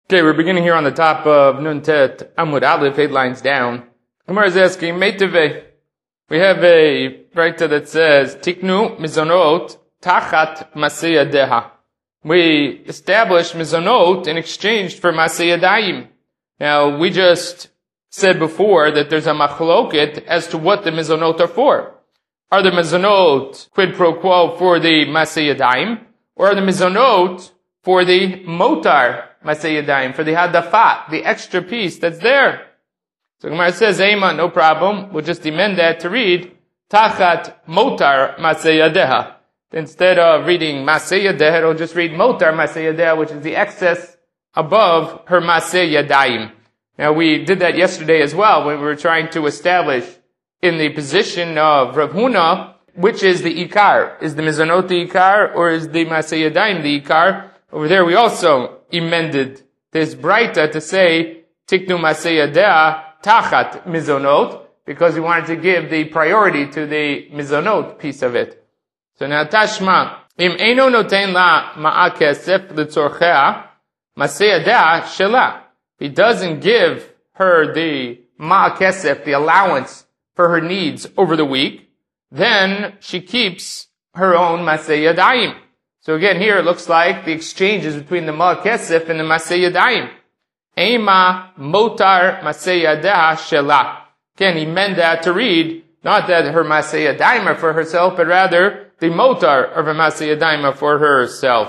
Okay, we're beginning here on the top of Nun Tet Amud Aleph, 8 lines down. Gemara is asking, Meiteve. We have a writer that says, Tiknu mizonot tachat maseh yadeha. We establish mizonot in exchange for maseh yadayim. Now, we just said before that there's a machloket as to what the mizonot are for. Are the mizonot quid pro quo for the maseh yadayim, or are the mizonot for the motar maseh yadayim, for the hadafat, the extra piece that's there? So Gemara says, Eima, no problem. We'll just amend that to read Tachat Motar Maseh Yadeha. Instead of reading Maseh Yadeha, it'll just read Motar Maseh Yadeha, which is the excess above her Maseh Yadayim. Now, we did that yesterday as well when we were trying to establish in the position of Rav Huna, which is the Ikar. Is the Mizanot the Ikar, or is the Maseh Yadayim the Ikar? Over there we also amended this Braita to say Tiknu Maseh Yadeha Tachat Mizonot, because we wanted to give the priority to the Mizonot piece of it. So now Tashma, Im Eino Noten La Ma'a Kesef L'Tzorchea Maseh Yadeha Shela. He doesn't give her the Ma'a Kesef, the allowance for her needs over the week, then she keeps her own Maseh Yadayim. So again, here it looks like the exchange is between the Ma'a Kesef and the Maseh Yadayim. Ema motar maseh yadeha shela. Again, he meant that to read, not that her maseh yadayim are for herself, but rather the motar of her maseh yadayim are for herself.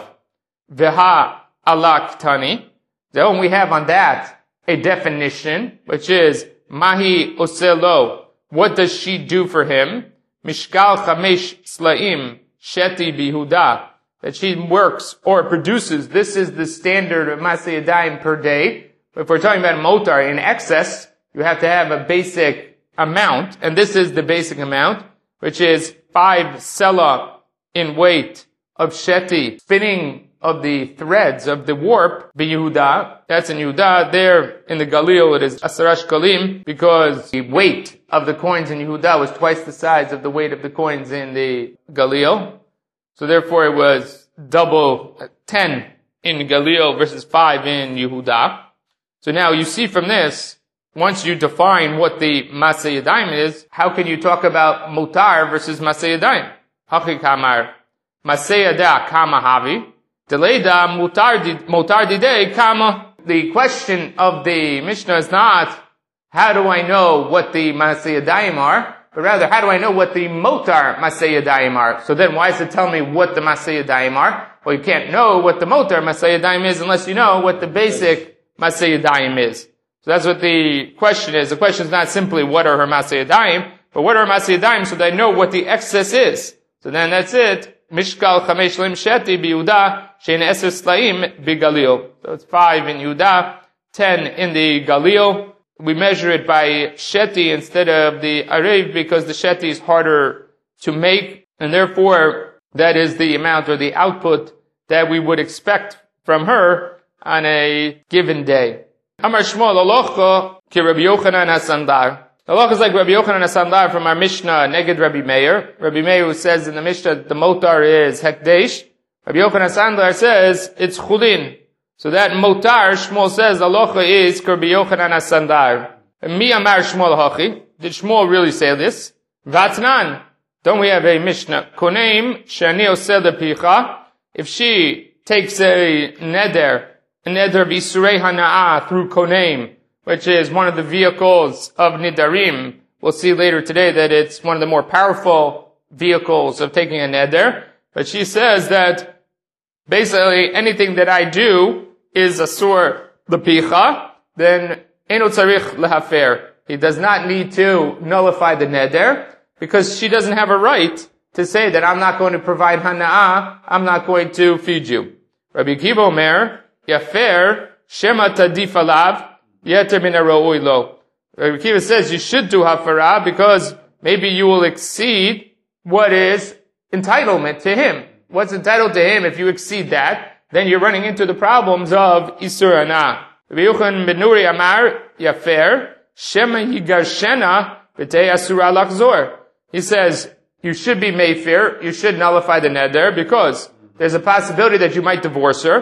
Veha alak tani. Then we have on that a definition, which is mahi oselo. What does she do for him? Mishkal chamesh slaim sheti bihuda. That she works or produces. This is the standard of maseh yadayim per day. If we're talking about motar in excess, you have to have a basic amount, and this is the basic amount, which is 5 selah in weight of sheti, spinning of the threads of the warp, Yehuda. That's in Yehuda. There in the Galil it is 10 shekalim, because the weight of the coins in Yehuda was twice the size of the weight of the coins in the Galil. So therefore it was double 10 in Galil versus 5 in Yehuda. So now you see from this, once you define what the Maseh Yadayim is, how can you talk about Motar versus Maseh Yadayim? Hachi kamar, Maseh Yadah kama havi, Deleda Motar didei kama. The question of the Mishnah is not, how do I know what the Maseh Yadayim are? But rather, how do I know what the Motar Maseh Yadayim are? So then why does it tell me what the Maseh Yadayim are? Well, you can't know what the Motar Maseh Yadayim is unless you know what the basic Maseh Yadayim is. So that's what the question is. The question is not simply what are her Maseh Yadayim, but what are her Maseh Yadayim so that I know what the excess is. So then that's it. Mishkal chamesh lim sheti b'Yehuda shein eses slaim b'Galil. So it's 5 in Yehuda, 10 in the Galil. We measure it by sheti instead of the arev because the sheti is harder to make, and therefore that is the amount or the output that we would expect from her on a given day. Amar Shmuel alocha ki Rabbi Yochanan HaSandar. Alocha is like Rabbi Yochanan HaSandar from our Mishnah neged Rabbi Meir. Rabbi Meir who says in the Mishnah that the motar is hekdesh. Rabbi Yochanan HaSandar says it's chulin. So that motar, Shmuel says, alocha is ki Rabbi Yochanan HaSandar. Mi amar Shmuel hachi. Did Shmuel really say this? Vatnan. Don't we have a Mishnah? Koneim shani oseh lepicha. If she takes a neder b'isurei hana'ah through koneim, which is one of the vehicles of nidarim. We'll see later today that it's one of the more powerful vehicles of taking a neder. But she says that basically anything that I do is asur l'picha, then eno tzarich lehafer. He does not need to nullify the neder because she doesn't have a right to say that I'm not going to provide hana'ah, I'm not going to feed you. Rabbi Akiva Omer, Yafer, Shema Tadif Alav, Yeter Min HaRa'ui Lo. Rabbi Akiva says you should do Hafarah because maybe you will exceed what is entitlement to him. What's entitled to him, if you exceed that, then you're running into the problems of Isur Hana. Rabbi Yochanan ben Nuri Amar, Yafer, Shema Yigarshena, B'tei Asura Lachzor. He says, you should be Mayfair, you should nullify the neder because there's a possibility that you might divorce her.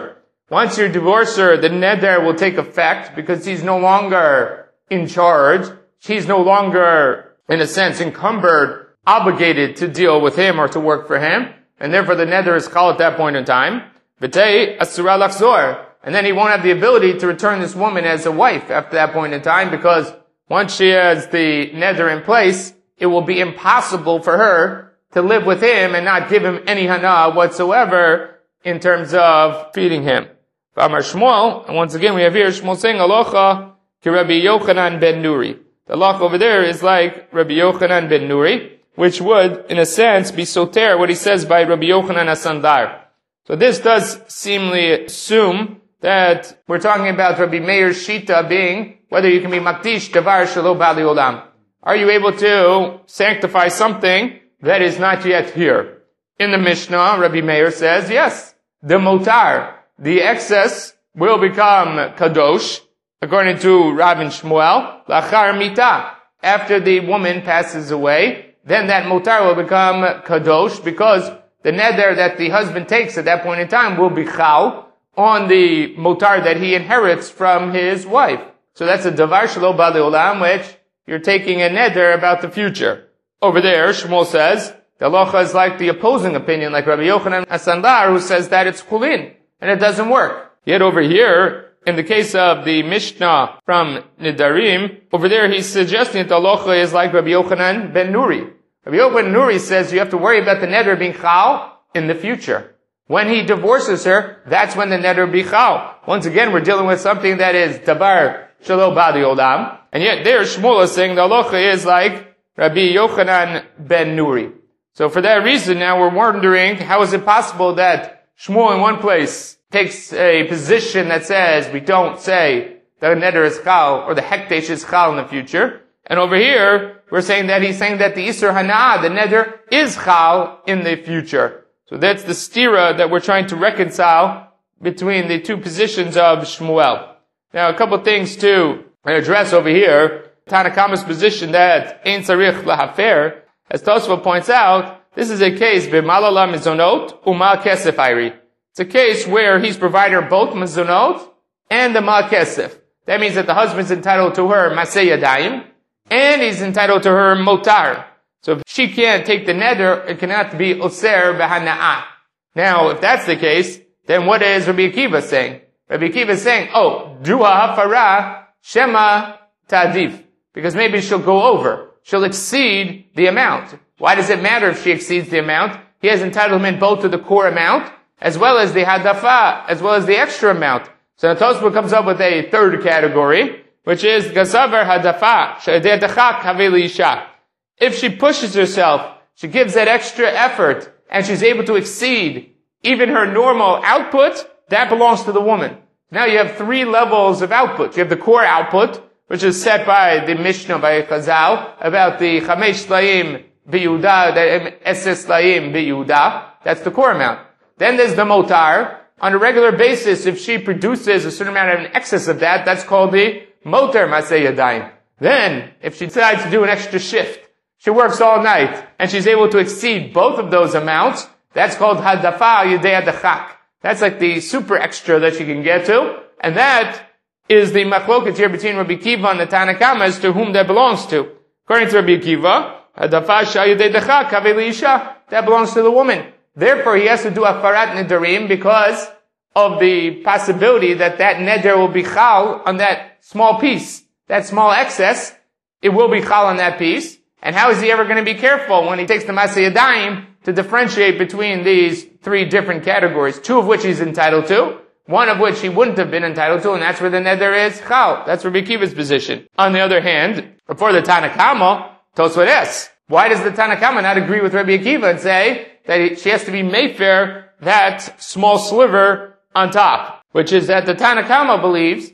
Once you divorce her, the neder will take effect because he's no longer in charge. She's no longer, in a sense, encumbered, obligated to deal with him or to work for him. And therefore the neder is chal at that point in time. V'tei asura lachzor. And then he won't have the ability to return this woman as a wife after that point in time, because once she has the neder in place, it will be impossible for her to live with him and not give him any hana whatsoever in terms of feeding him. V'amar Shmuel, and once again we have here Shmuel saying alocha ki Rabbi Yochanan ben Nuri. The halacha over there is like Rabbi Yochanan ben Nuri, which would, in a sense, be soter what he says by Rabbi Yochanan HaSandlar. So this does seemingly assume that we're talking about Rabbi Meir's shita being whether you can be makdish davar shelo bali olam. Are you able to sanctify something that is not yet here? In the Mishnah, Rabbi Meir says, yes, the motar, the excess, will become kadosh, according to Rav and Shmuel, lachar mita. After the woman passes away, then that motar will become kadosh, because the neder that the husband takes at that point in time will be chal on the motar that he inherits from his wife. So that's a davar shelo bali olam, which you're taking a neder about the future. Over there, Shmuel says, the halacha is like the opposing opinion, like Rabbi Yochanan HaSandlar, who says that it's chulin, and it doesn't work. Yet over here, in the case of the Mishnah from Nidarim, over there he's suggesting that the halacha is like Rabbi Yochanan ben Nuri. Rabbi Yochanan ben Nuri says you have to worry about the neder being chal in the future. When he divorces her, that's when the neder be chal. Once again, we're dealing with something that is davar shelo bali olam, and yet there Shmuel is saying the halacha is like Rabbi Yochanan ben Nuri. So for that reason, now we're wondering, how is it possible that Shmuel in one place takes a position that says we don't say that the neder is chal or the hekdesh is chal in the future, and over here we're saying that he's saying that the isur hana, the neder, is chal in the future. So that's the stira that we're trying to reconcile between the two positions of Shmuel. Now a couple things to address over here. Tanna Kama's position that ein tzarich lahafer, as Tosfot points out, this is a case b'malala mizonot u'mal kesef ayri. It's a case where he's provided both mizonot and the mal kesef. That means that the husband's entitled to her maseh yadayim, and he's entitled to her motar. So if she can't take the neder, it cannot be oser b'hana'ah. Now, if that's the case, then what is Rabbi Akiva saying? Rabbi Akiva is saying, do hafara shema ta'adif. Because maybe she'll go over. She'll exceed the amount. Why does it matter if she exceeds the amount? He has entitlement both to the core amount, as well as the hadafa, as well as the extra amount. So the Tosfot comes up with a third category, which is gasaver hadafa, she'edetachak haveli isha. If she pushes herself, she gives that extra effort, and she's able to exceed even her normal output, that belongs to the woman. Now you have three levels of output. You have the core output, which is set by the Mishnah, by Chazal, about the Chamesh Slayim B'Yehuda, the Eses Slayim B'Yehuda. That's the core amount. Then there's the motar. On a regular basis, if she produces a certain amount of an excess of that, that's called the motar maseh yadayim. Then, if she decides to do an extra shift, she works all night, and she's able to exceed both of those amounts, that's called hadafa yedei adachak. That's like the super extra that she can get to, and that is the machloket here between Rabbi Akiva and the Tanna Kama as to whom that belongs to. According to Rabbi Akiva, hadafa shayudei dachak haveli isha, that belongs to the woman. Therefore, he has to do afarat nedarim because of the possibility that that neder will be chal on that small piece, that small excess. It will be chal on that piece. And how is he ever going to be careful when he takes the maseh yadayim to differentiate between these three different categories, two of which he's entitled to, one of which he wouldn't have been entitled to, and that's where the neder is chal. That's Rabbi Akiva's position. On the other hand, before the Tanna Kama, Tosfot asks, why does the Tanna Kama not agree with Rabbi Akiva and say that she has to be mayfair that small sliver on top? Which is that the Tanna Kama believes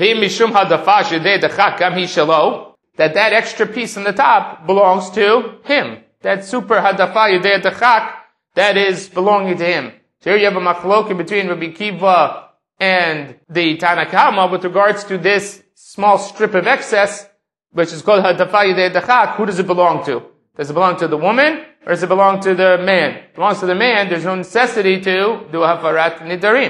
that extra piece on the top belongs to him. That super hadafa yedei dachak, that is belonging to him. So here you have a machloket between Rabbi Akiva and the Tanna Kama with regards to this small strip of excess, which is called hadafa yedei dachak. Who does it belong to? Does it belong to the woman, or does it belong to the man? If it belongs to the man, there's no necessity to do hafarat nidarim.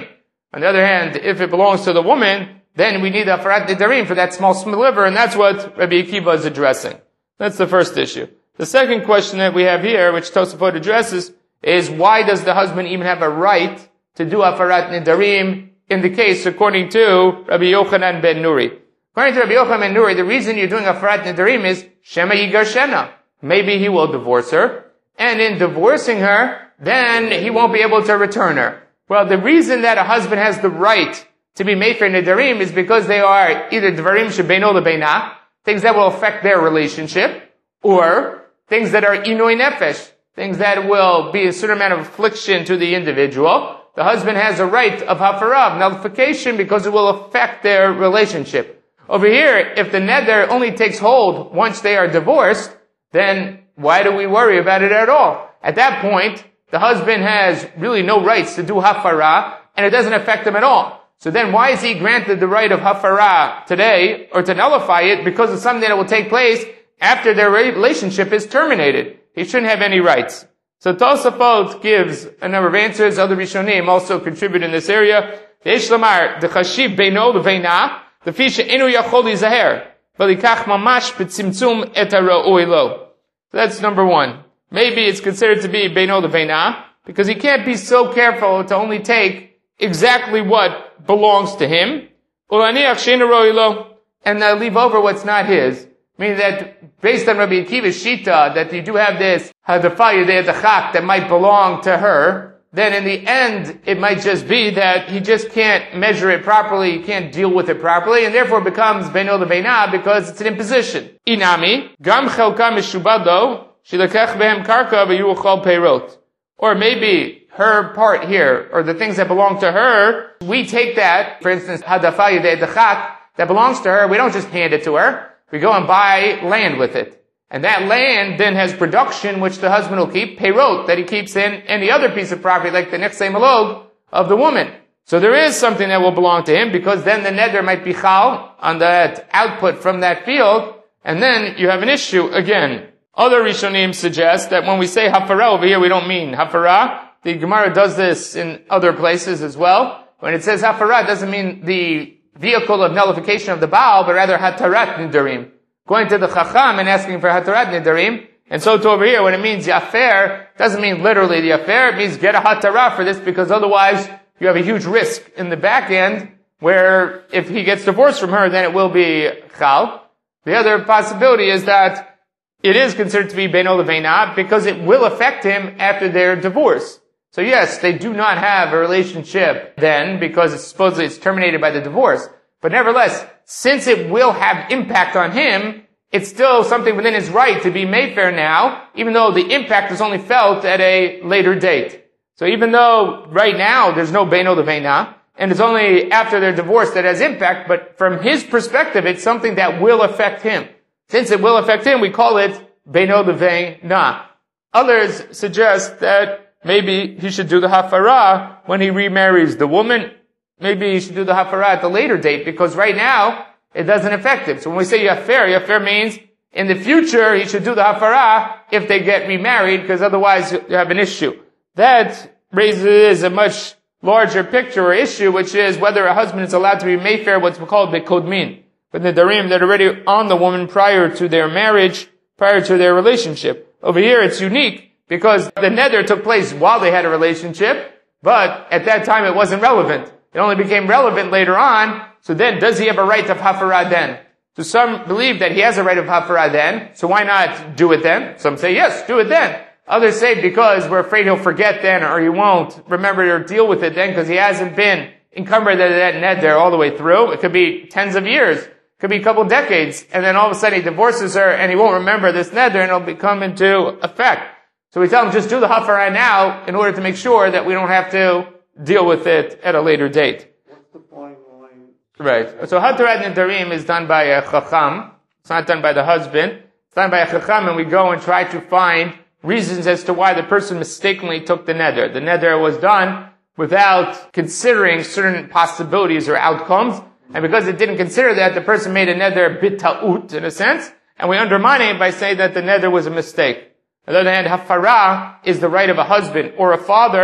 On the other hand, if it belongs to the woman, then we need a hafarat nidarim for that small sliver, and that's what Rabbi Akiva is addressing. That's the first issue. The second question that we have here, which Tosafot addresses, is why does the husband even have a right to do hafarat nidarim in the case according to Rabbi Yochanan ben Nuri? According to Rabbi Yochanan ben Nuri, the reason you're doing hafarat nidarim is Shema Yigarshena. Maybe he will divorce her, and in divorcing her, then he won't be able to return her. Well, the reason that a husband has the right to be made for nidarim is because they are either dvarim shebeino lebeina, things that will affect their relationship, or things that are inui nefesh, things that will be a certain amount of affliction to the individual. The husband has a right of hafara, of nullification, because it will affect their relationship. Over here, if the neder only takes hold once they are divorced, then why do we worry about it at all? At that point, the husband has really no rights to do hafara, and it doesn't affect him at all. So then why is he granted the right of hafara today, or to nullify it, because of something that will take place after their relationship is terminated? He shouldn't have any rights. So Tosafot gives a number of answers. Other Rishonim also contribute in this area. Yesh lamar dechashiv beino leveina lefi she'enu yachol lizaher v'likach mamash b'tzimtzum et ha'ra'oi lo. That's number one. Maybe it's considered to be beino leveina because he can't be so careful to only take exactly what belongs to him, ulaniach she'enu ra'oi lo, and leave over what's not his. Meaning that, based on Rabbi Akiva's shita, that you do have this hadafa yedei dachak that might belong to her, then in the end, it might just be that he just can't measure it properly, he can't deal with it properly, and therefore becomes beino lebeina because it's an imposition. Inami, gam chelka mishubado, shilakech behem karka v'yuchal peirot. Or maybe her part here, or the things that belong to her, we take that, for instance, hadafa yedei dachak, that belongs to her, we don't just hand it to her. We go and buy land with it. And that land then has production which the husband will keep, peirot, that he keeps in any other piece of property like the nechsei malog of the woman. So there is something that will belong to him because then the neder might be chal on that output from that field, and then you have an issue again. Other Rishonim suggest that when we say hafara over here, we don't mean hafara. The Gemara does this in other places as well. When it says hafara, it doesn't mean the vehicle of nullification of the Baal, but rather hatarat nidarim. Going to the Chacham and asking for hatarat nidarim. And so to over here, when it means yafer, doesn't mean literally the affair, it means get a hatara for this, because otherwise you have a huge risk in the back end, where if he gets divorced from her, then it will be chal. The other possibility is that it is considered to be beino leveina, because it will affect him after their divorce. So yes, they do not have a relationship then, because supposedly it's terminated by the divorce. But nevertheless, since it will have impact on him, it's still something within his right to be made fair now, even though the impact is only felt at a later date. So even though right now there's no beino leveina, and it's only after their divorce that has impact, but from his perspective, it's something that will affect him. Since it will affect him, we call it beino leveina. Others suggest that maybe he should do the hafara when he remarries the woman. Maybe he should do the hafara at the later date, because right now, it doesn't affect him. So when we say yafer means in the future he should do the hafara if they get remarried, because otherwise you have an issue. That raises a much larger picture or issue, which is whether a husband is allowed to be made fair, what's called bekodmin, with the darim that are already on the woman prior to their marriage, prior to their relationship. Over here it's unique, because the neder took place while they had a relationship, but at that time it wasn't relevant. It only became relevant later on. So then, does he have a right of hafara then? So some believe that he has a right of hafara then, so why not do it then? Some say, yes, do it then. Others say because we're afraid he'll forget then, or he won't remember or deal with it then, because he hasn't been encumbered at that neder all the way through. It could be tens of years. It could be a couple decades. And then all of a sudden he divorces her, and he won't remember this neder, and it'll come into effect. So we tell him, just do the hafara now, in order to make sure that we don't have to deal with it at a later date. What's the point line? Right. So hatarat nidarim is done by a chacham. It's not done by the husband. It's done by a chacham, and we go and try to find reasons as to why the person mistakenly took the neder. The neder was done without considering certain possibilities or outcomes, and because it didn't consider that, the person made a neder bita'ut, in a sense, and we undermine it by saying that the neder was a mistake. On the other hand, hafara is the right of a husband or a father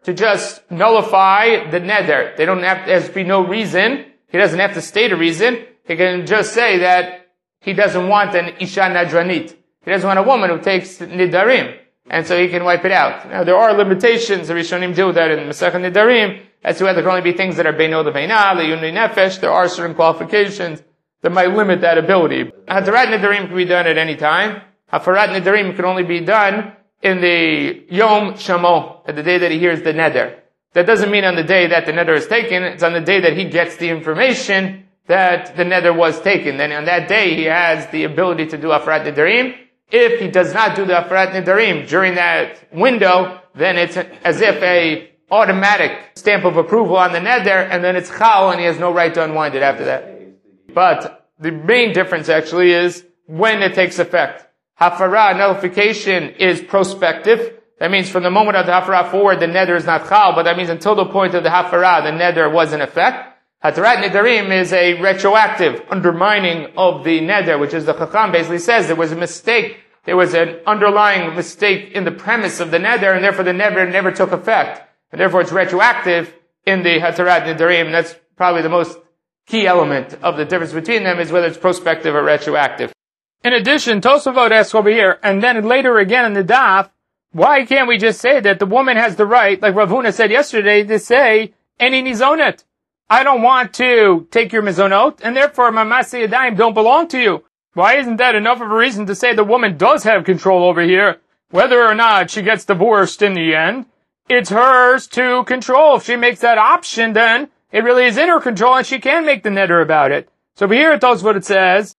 to just nullify the neder. There has to be no reason. He doesn't have to state a reason. He can just say that he doesn't want an Isha Nadranit. He doesn't want a woman who takes Nidarim. And so he can wipe it out. Now there are limitations. The Rishonim do that in Masechet Nidarim, as to whether there can only be things that are Beino Leveina, Le'yunui Nefesh. There are certain qualifications that might limit that ability. Hatarat Nidarim can be done at any time. Hafarat Nidarim can only be done in the Yom Shamo, at the day that he hears the neder. That doesn't mean on the day that the neder is taken, it's on the day that he gets the information that the neder was taken. Then on that day he has the ability to do Hafarat Nidarim. If he does not do the Hafarat Nidarim during that window, then it's as if a automatic stamp of approval on the neder, and then it's chal, and he has no right to unwind it after that. But the main difference actually is when it takes effect. Hafara, nullification, is prospective. That means from the moment of the hafara forward, the neder is not chal, but that means until the point of the hafara, the neder was in effect. Hatarat Nidarim is a retroactive undermining of the neder, which is the Chacham basically says there was a mistake. There was an underlying mistake in the premise of the neder, and therefore the neder never took effect. And therefore it's retroactive in the Hatarat Nidarim. That's probably the most key element of the difference between them, is whether it's prospective or retroactive. In addition, Tosafot asks over here, and then later again in the daf, why can't we just say that the woman has the right, like Rav Huna said yesterday, to say, any nizonet? I don't want to take your mizonot, and therefore my masei yadayim don't belong to you. Why isn't that enough of a reason to say the woman does have control over here? Whether or not she gets divorced in the end, it's hers to control. If she makes that option, then it really is in her control, and she can make the neder about it. So over here it tells what it says.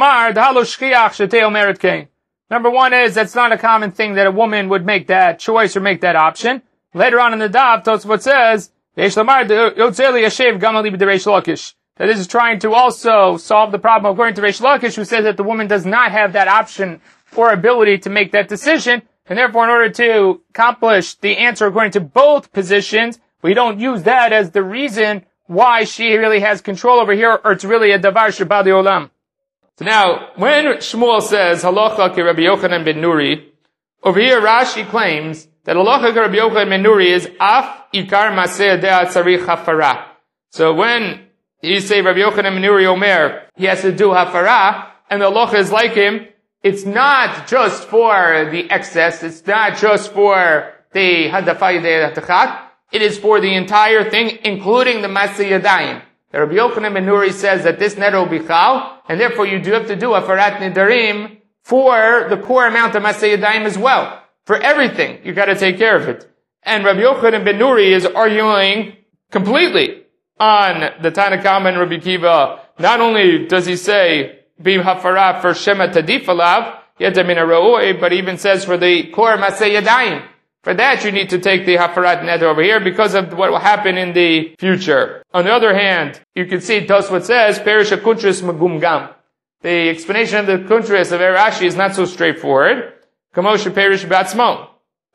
Number one is, that's not a common thing that a woman would make that choice or make that option. Later on in the daf, Tosafot says, that is trying to also solve the problem according to Reish Lakish, who says that the woman does not have that option or ability to make that decision, and therefore in order to accomplish the answer according to both positions, we don't use that as the reason why she really has control over here, or it's really a davar shebadi olam. So now, when Shmuel says, halacha ki Rabbi Yochanan ben Nuri, over here Rashi claims that halacha ki Rabbi Yochanan ben Nuri is af ikar maseh dea tzarich hafara. So when you say Rabbi Yochanan ben Nuri Omer, he has to do hafara, and the halacha is like him, it's not just for the excess, it's not just for the hadafa yedei hatachat, it is for the entire thing, including the maseh yadayim. The Rabbi Yochanan ben Nuri says that this neder will be chal, and therefore you do have to do hafarat nidarim for the core amount of maseh yadayim as well. For everything, you got to take care of it. And Rabbi Yochanan ben Nuri is arguing completely on the Tanna Kama and Rabbi Kiva. Not only does he say be hafara for shema tadif alav yeta min haroi, but he even says for the core maseh yadayim. For that, you need to take the hafarat neder over here because of what will happen in the future. On the other hand, you can see Tosfot says, Perish HaKuntris Magumgam. The explanation of the Kuntris of Rashi is not so straightforward. Kamosha Perish Batzmo.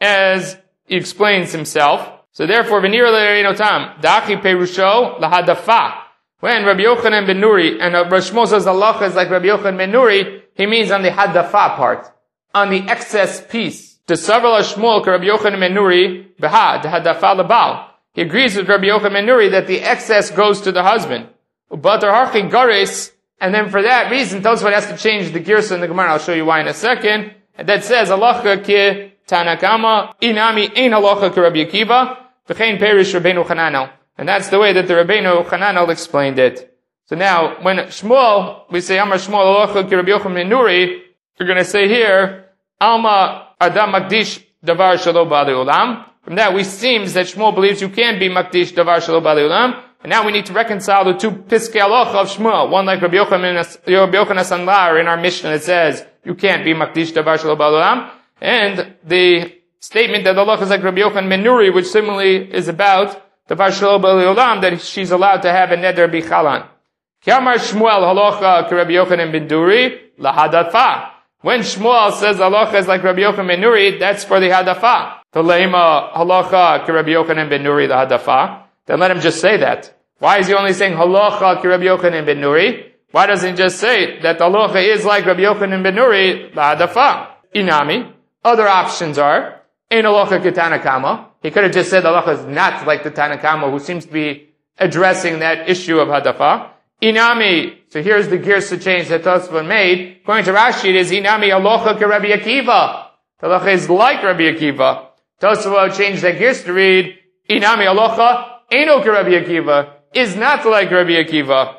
As he explains himself. So therefore, V'nira le'reinotam, Dachi Perusho lahadafa. When Rabbi Yochanan ben Nuri, and Rosh Moses Allah is like Rabbi Yochanan ben Nuri, he means on the hadafa part. On the excess piece. To Savar Shmuel Rabbi Yochanan ben Nuri behad hadafa lebal. He agrees with Rabbi Yochanan ben Nuri that the excess goes to the husband. Ubatar harchi garis, and then for that reason, Tosfot has to change the girsa in the Gemara. I'll show you why in a second. And that says halacha ki Tanna Kama inami ein halacha ki Rabbi Akiva v'chein perish Rabbeinu Chananel. And that's the way that the Rabbeinu Chananel explained it. So now, when Shmuel, we say Amar Shmuel halacha ki Rabbi Yochanan ben Nuri, you're going to say here Alma Adam Makdish Davar Shalo Bali Olam. From that, we seems that Shmuel believes you can be Makdish Davar Shalo Bali Olam. And now we need to reconcile the two Piskei Halacha of Shmuel. One like Rabbi Yochanan Sanlar in our Mishnah that says you can't be Makdish Davar Shalo Bali Olam. And the statement that the halacha is like Rabbi Yochanan ben Nuri, which similarly is about Davar Shalo Bali Olam, that she's allowed to have a neder bichalan. Kiamar Shmuel halacha ki Rabbi Yochanan ben Nuri lahadafa. When Shmuel says halacha is like Rabbi Yochanan ben Nuri, that's for the hadafa. The leima halacha ki Rabbi Yochanan ben Nuri the hadafa. Then let him just say that. Why is he only saying halacha ki Rabbi Yochanan ben Nuri? Why doesn't he just say that the halacha is like Rabbi Yochanan ben Nuri the hadafa? Inami. Other options are Ein halacha ketana kama. He could have just said the halacha is not like the Tana Kama, who seems to be addressing that issue of hadafa. Inami, so here's the girsa change that Tosfot made. According to Rashi, it is Inami halacha ke Rabbi Akiva. The halacha is like Rabbi Akiva. Tosfot changed that girsa to read Inami halacha eino ke Rabbi Akiva, is not like Rabbi Akiva.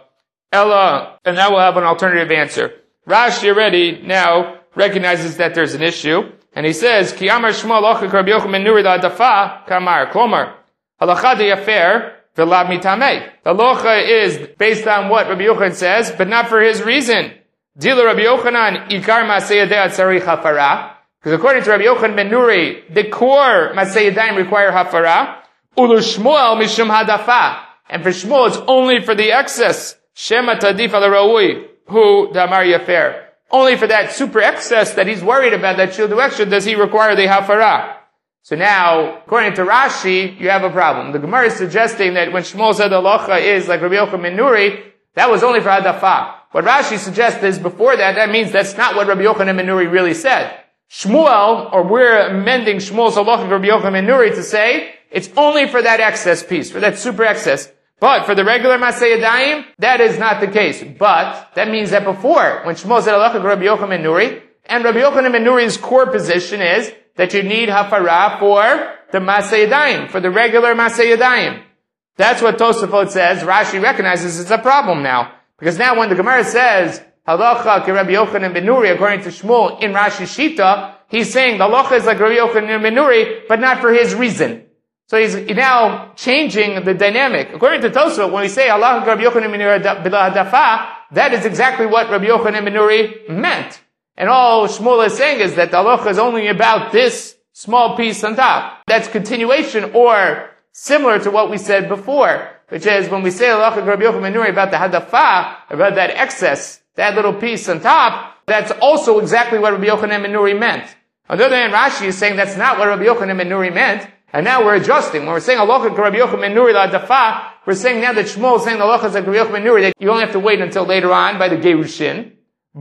Ella, and now we'll have an alternative answer. Rashi already now recognizes that there's an issue. And he says, Ki amar Shmuel halacha Rabbi Yochanan ben Nuri la'adafa kamar. Klomar, halacha deyafer v'lav mitamei. The halacha is based on what Rabbi Yochanan says, but not for his reason. Dila Rabbi Yochanan ikar masei yadei tzarich hafara. Because according to Rabbi Yochanan ben Nuri, the core masei yadayim require hafara. Ulu Shmuel mishum hadafa. And for Shmuel, it's only for the excess. Shema tadif al raui hu damar yafer. Only for that super excess that he's worried about, that she'll do extra, does he require the hafara. So now, according to Rashi, you have a problem. The Gemara is suggesting that when Shmuel said the halacha is like Rabbi Yochanan ben Nuri, that was only for hadafa. What Rashi suggests is before that, that means that's not what Rabbi Yochanan ben Nuri really said. Shmuel, or we're amending Shmuel's halacha of Rabbi Yochanan ben Nuri to say, it's only for that excess piece, for that super excess. But for the regular Masei Yadayim, that is not the case. But that means that before, when Shmuel said halacha Rabbi Yochanan ben Nuri, and Rabbi Yochanan ben Nuri's core position is that you need hafara for the Masei Yadayim, for the regular Masei Yadayim. That's what Tosafot says. Rashi recognizes it's a problem now. Because now when the Gemara says halacha Rabbi Yochanan ben Nuri, according to Shmuel in Rashi Shita, he's saying the halacha is like Rabbi Yochanan ben Nuri, but not for his reason. So he's now changing the dynamic. According to Tosfot, when we say halacha Rabbi Yochanan ben Nuri bila hadafa, that is exactly what Rabbi Yochanan ben Nuri meant. And all Shmuel is saying is that the halacha is only about this small piece on top. That's continuation or similar to what we said before, which is when we say halacha Rabbi Yochanan ben Nuri about the hadafa, about that excess, that little piece on top, that's also exactly what Rabbi Yochanan ben Nuri meant. On the other hand, Rashi is saying that's not what Rabbi Yochanan ben Nuri meant. And now we're adjusting. When we're saying halacha Rabbi Yochanan ben Nuri la'adafa, we're saying now that Shmuel is saying the halacha is like Rabbi Yochanan ben Nuri, that you only have to wait until later on by the Gerushin.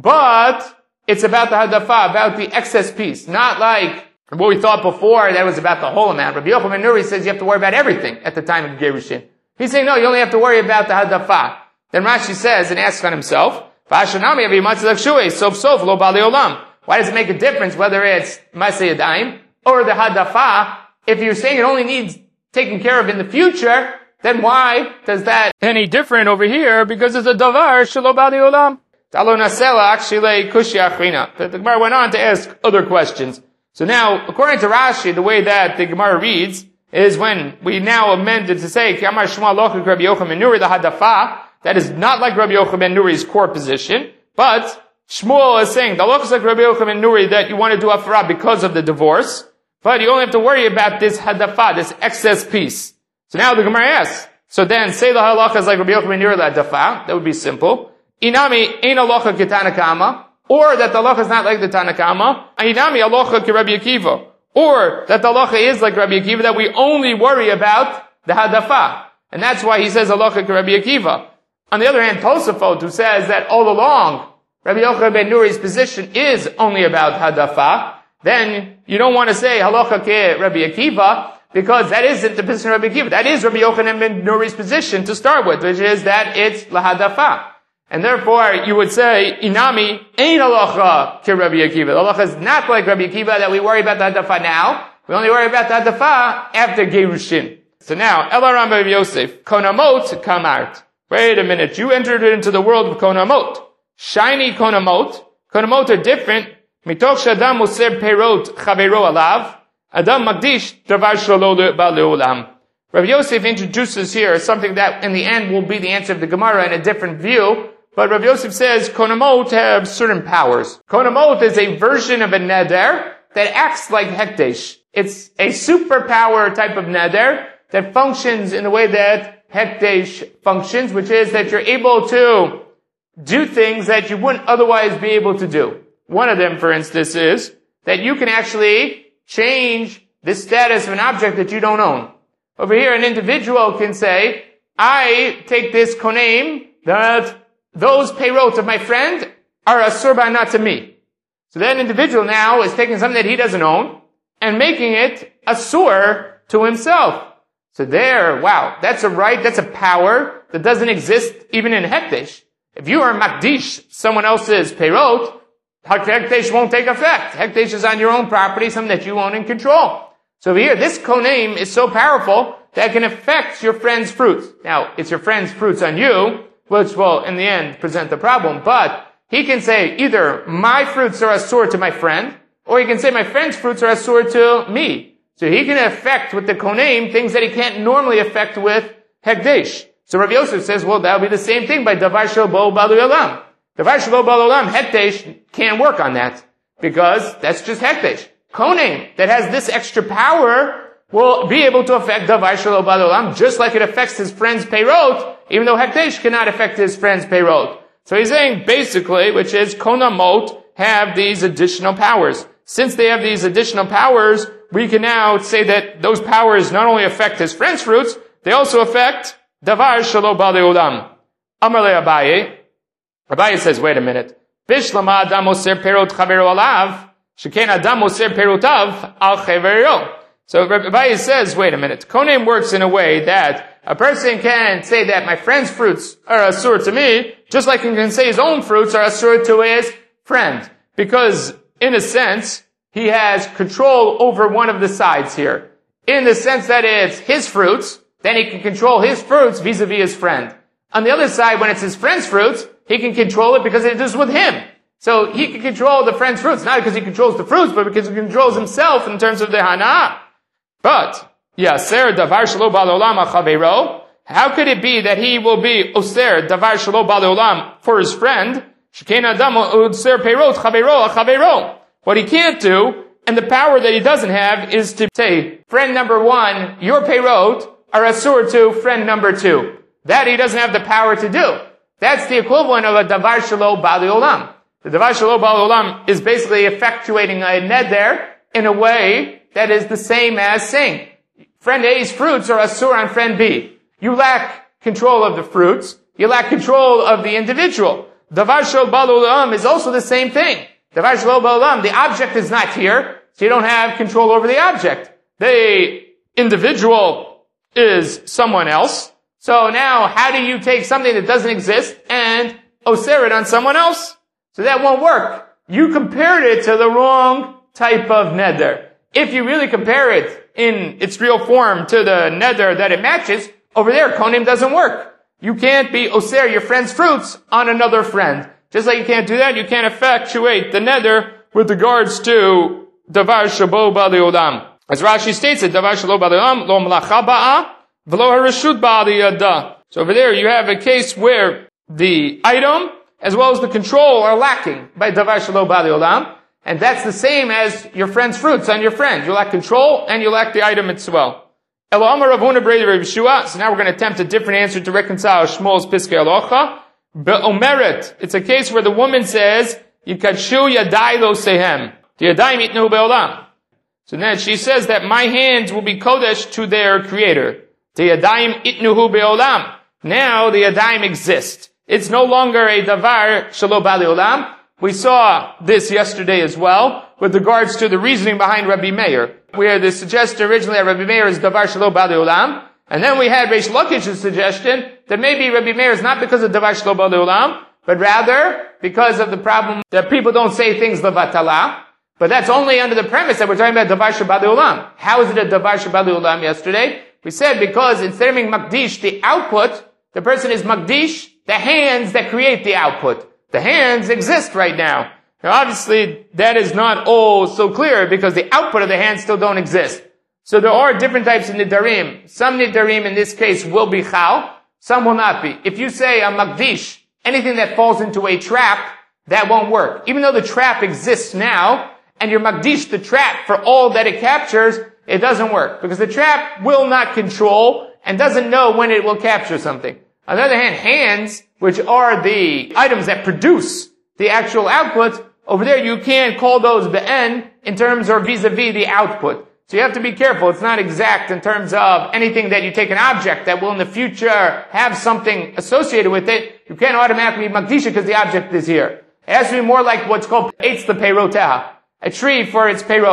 But it's about the hadafa, about the excess piece. Not like what we thought before, that was about the whole amount. Rabbi Yochanan ben Nuri says you have to worry about everything at the time of Gerushin. He's saying no, you only have to worry about the hadafa. Then Rashi says and asks on himself, why does it make a difference whether it's Masei Yadayim or the hadafa? If you're saying it only needs taken care of in the future, then why does that any different over here? Because it's a davar shelo ba'alei olam. Talo nasela akshilei kushi achrina. The Gemara went on to ask other questions. So now, according to Rashi, the way that the Gemara reads is when we now amended to say, Ki amar Shmuel halacha Rabbi Yochanan ben Nuri the hadafa, that is not like Rabbi Yochanan ben Nuri's core position, but Shmuel is saying the halacha is like Rabbi Yochanan ben Nuri that you want to do hafara because of the divorce. But you only have to worry about this hadafa, this excess piece. So now the Gemara asks, so then say the halacha is like Rabbi Yochanan ben Nuri hadafa, that would be simple. Inami ein halacha ketana kama, or that the halacha is not like the Tana Kama. Inami halacha ke Rabbi Akiva, or that the halacha is like Rabbi Akiva, that we only worry about the hadafa. And that's why he says halacha ke Rabbi Akiva. On the other hand, Tosafot, who says that all along Rabbi Yochanan ben Nuri's position is only about hadafa, then you don't want to say halacha ke Rabbi Akiva, because that isn't the position of Rabbi Akiva. That is Rabbi Yochanan ben Nuri's position to start with, which is that it's lahadafa. And therefore, you would say, Inami ain't halacha ke Rabbi Akiva. The halacha is not like Rabbi Akiva that we worry about the hadafa now. We only worry about the hadafa after Gerushin. So now, Ela Ram Rabbi Yosef, Konamot kamart. Wait a minute, you entered into the world of Konamot. Shiny Konamot. Konamot are different. Mitoch shadam moser perot chavero alav, adam magdish davar shelo ba'leolam. Rabbi Yosef introduces here something that in the end will be the answer of the Gemara in a different view, but Rabbi Yosef says Konamot have certain powers. Konamot is a version of a neder that acts like hekdesh. It's a superpower type of neder that functions in the way that hekdesh functions, which is that you're able to do things that you wouldn't otherwise be able to do. One of them, for instance, is that you can actually change the status of an object that you don't own. Over here, an individual can say, I take this konem that those peyrot of my friend are asur ba'ana to me. So that individual now is taking something that he doesn't own, and making it asur to himself. So there, wow, that's a right, that's a power that doesn't exist even in Hekdesh. If you are Makdish, someone else's Perot, Hekdesh won't take effect. Hekdesh is on your own property, something that you own and control. So here, this Konem is so powerful that it can affect your friend's fruits. Now, it's your friend's fruits on you, which will, in the end, present the problem, but he can say either my fruits are asur to my friend, or he can say my friend's fruits are asur to me. So he can affect with the Konem things that he can't normally affect with Hekdesh. So Rav Yosef says, well, that'll be the same thing by Davar Shelo Bo Ba'al Olam. Davar Shelo Ba'al Olam, Hekdesh can't work on that, because that's just Hekdesh. Konem that has this extra power will be able to affect Davar Shelo Ba'al Olam, just like it affects his friend's Peirot, even though Hekdesh cannot affect his friend's Peirot. So he's saying basically, which is Konamot have these additional powers. Since they have these additional powers, we can now say that those powers not only affect his friend's fruits, they also affect Davar Shelo Ba'al Olam. Amar le Abaye. Abaye says, wait a minute. Bishlama adam oser perot chavero alav. Sheken adam oser perotav al chavero. So Abaye says, wait a minute. Konem works in a way that a person can say that my friend's fruits are asur to me, just like he can say his own fruits are asur to his friend. Because, in a sense, he has control over one of the sides here. In the sense that it's his fruits, then he can control his fruits vis-a-vis his friend. On the other side, when it's his friend's fruits, he can control it because it is with him. So he can control the friend's fruits, not because he controls the fruits, but because he controls himself in terms of the hana. But, yaser davar shelo ba'al olam achavero. How could it be that he will be oser davar shelo ba'al olam for his friend? Sheken adam oser perot chavero achavero. What he can't do, and the power that he doesn't have, is to say, friend number one, your perot are asur to friend number two. That he doesn't have the power to do. That's the equivalent of a davar shelo ba'al olam. The davar shelo ba'al olam is basically effectuating a neder in a way that is the same as saying, friend A's fruits are asur on friend B. You lack control of the fruits. You lack control of the individual. Davar shelo ba'al olam is also the same thing. Davar shelo ba'al olam, the object is not here, so you don't have control over the object. The individual is someone else. So now, how do you take something that doesn't exist and oser it on someone else? So that won't work. You compared it to the wrong type of neder. If you really compare it in its real form to the neder that it matches, over there, konim doesn't work. You can't be oser your friend's fruits on another friend. Just like you can't do that, you can't effectuate the neder with regards to davar shelo ba'al olam. As Rashi states it, davar shelo ba'al olam lo melacha ba'a v'lo hareshut ba'al yada. So over there, you have a case where the item as well as the control are lacking by davar shelo ba'al olam, and that's the same as your friend's fruits on your friend. You lack control and you lack the item as well. Elo amar Rav Huna b'rei Rav Yeshua. So now we're going to attempt a different answer to reconcile Shmuel's Piskei Halacha. Be'omeret. It's a case where the woman says, Yikadshu yadai lo sehem. The yadayim itnu be'olam. So then she says that my hands will be kodesh to their creator. The yadayim itnuhu be'olam. Now the yadayim exist. It's no longer a davar shelo ba'al olam. We saw this yesterday as well, with regards to the reasoning behind Rabbi Meir, where the suggestion originally at Rabbi Meir is davar shelo ba'al olam, and then we had Reish Lakish's suggestion that maybe Rabbi Meir is not because of davar shelo ba'al olam, but rather because of the problem that people don't say things levatala. But that's only under the premise that we're talking about davar shelo ba'al olam. How is it a davar shelo ba'al olam yesterday? We said because instead of being makdish, the output, the person is makdish, the hands that create the output. The hands exist right now. Now obviously, that is not all so clear because the output of the hands still don't exist. So there are different types of nidarim. Some nidarim in this case will be chal, some will not be. If you say a makdish, anything that falls into a trap, that won't work. Even though the trap exists now, and you're makdish the trap for all that it captures, it doesn't work. Because the trap will not control and doesn't know when it will capture something. On the other hand, hands, which are the items that produce the actual output, over there you can't call those be'en in terms or vis-a-vis the output. So you have to be careful. It's not exact in terms of anything that you take an object that will in the future have something associated with it. You can't automatically be makdisha because the object is here. It has to be more like what's called eitz the peirotah, a tree for its peirot.